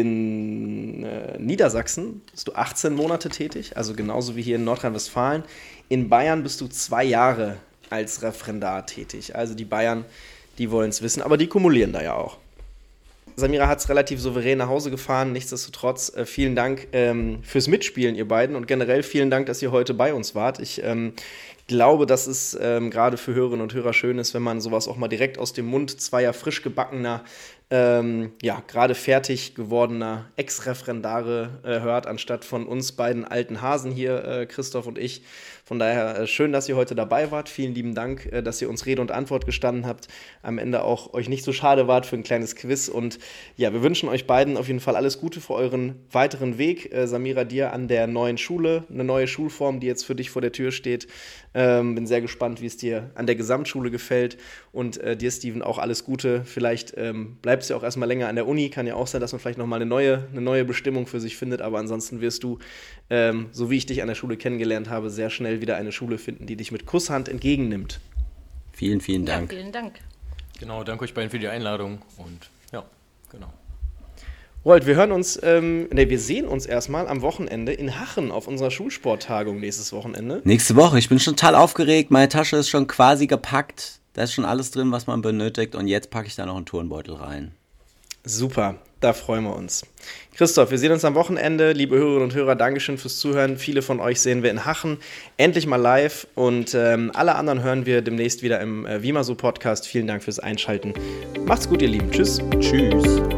In äh, Niedersachsen bist du achtzehn Monate tätig, also genauso wie hier in Nordrhein-Westfalen. In Bayern bist du zwei Jahre als Referendar tätig. Also die Bayern, die wollen es wissen, aber die kumulieren da ja auch. Samira hat es relativ souverän nach Hause gefahren. Nichtsdestotrotz äh, vielen Dank ähm, fürs Mitspielen, ihr beiden. Und generell vielen Dank, dass ihr heute bei uns wart. Ich ähm, glaube, dass es ähm, gerade für Hörerinnen und Hörer schön ist, wenn man sowas auch mal direkt aus dem Mund zweier frisch gebackener, ähm, ja, gerade fertig gewordener Ex-Referendare äh, hört, anstatt von uns beiden alten Hasen hier, äh, Christoph und ich. Von daher äh, schön, dass ihr heute dabei wart. Vielen lieben Dank, äh, dass ihr uns Rede und Antwort gestanden habt. Am Ende auch euch nicht so schade wart für ein kleines Quiz. Und ja, wir wünschen euch beiden auf jeden Fall alles Gute für euren weiteren Weg. Äh, Samira, dir an der neuen Schule, eine neue Schulform, die jetzt für dich vor der Tür steht. Ähm, bin sehr gespannt, wie es dir an der Gesamtschule gefällt. Und äh, dir, Steven, auch alles Gute. Vielleicht ähm, bleibst du auch erstmal länger an der Uni. Kann ja auch sein, dass man vielleicht nochmal eine neue, eine neue Bestimmung für sich findet. Aber ansonsten wirst du, ähm, so wie ich dich an der Schule kennengelernt habe, sehr schnell wieder eine Schule finden, die dich mit Kusshand entgegennimmt. Vielen, vielen Dank. Ja, vielen Dank. Genau, danke euch beiden für die Einladung und ja, genau. Roald, wir hören uns, ähm, ne, wir sehen uns erstmal am Wochenende in Hachen auf unserer Schulsporttagung nächstes Wochenende. Nächste Woche. Ich bin schon total aufgeregt. Meine Tasche ist schon quasi gepackt. Da ist schon alles drin, was man benötigt. Und jetzt packe ich da noch einen Turnbeutel rein. Super, da freuen wir uns. Christoph, wir sehen uns am Wochenende. Liebe Hörerinnen und Hörer, Dankeschön fürs Zuhören. Viele von euch sehen wir in Hachen. Endlich mal live. Und ähm, alle anderen hören wir demnächst wieder im äh, Wie ma so Podcast. Vielen Dank fürs Einschalten. Macht's gut, ihr Lieben. Tschüss. Tschüss.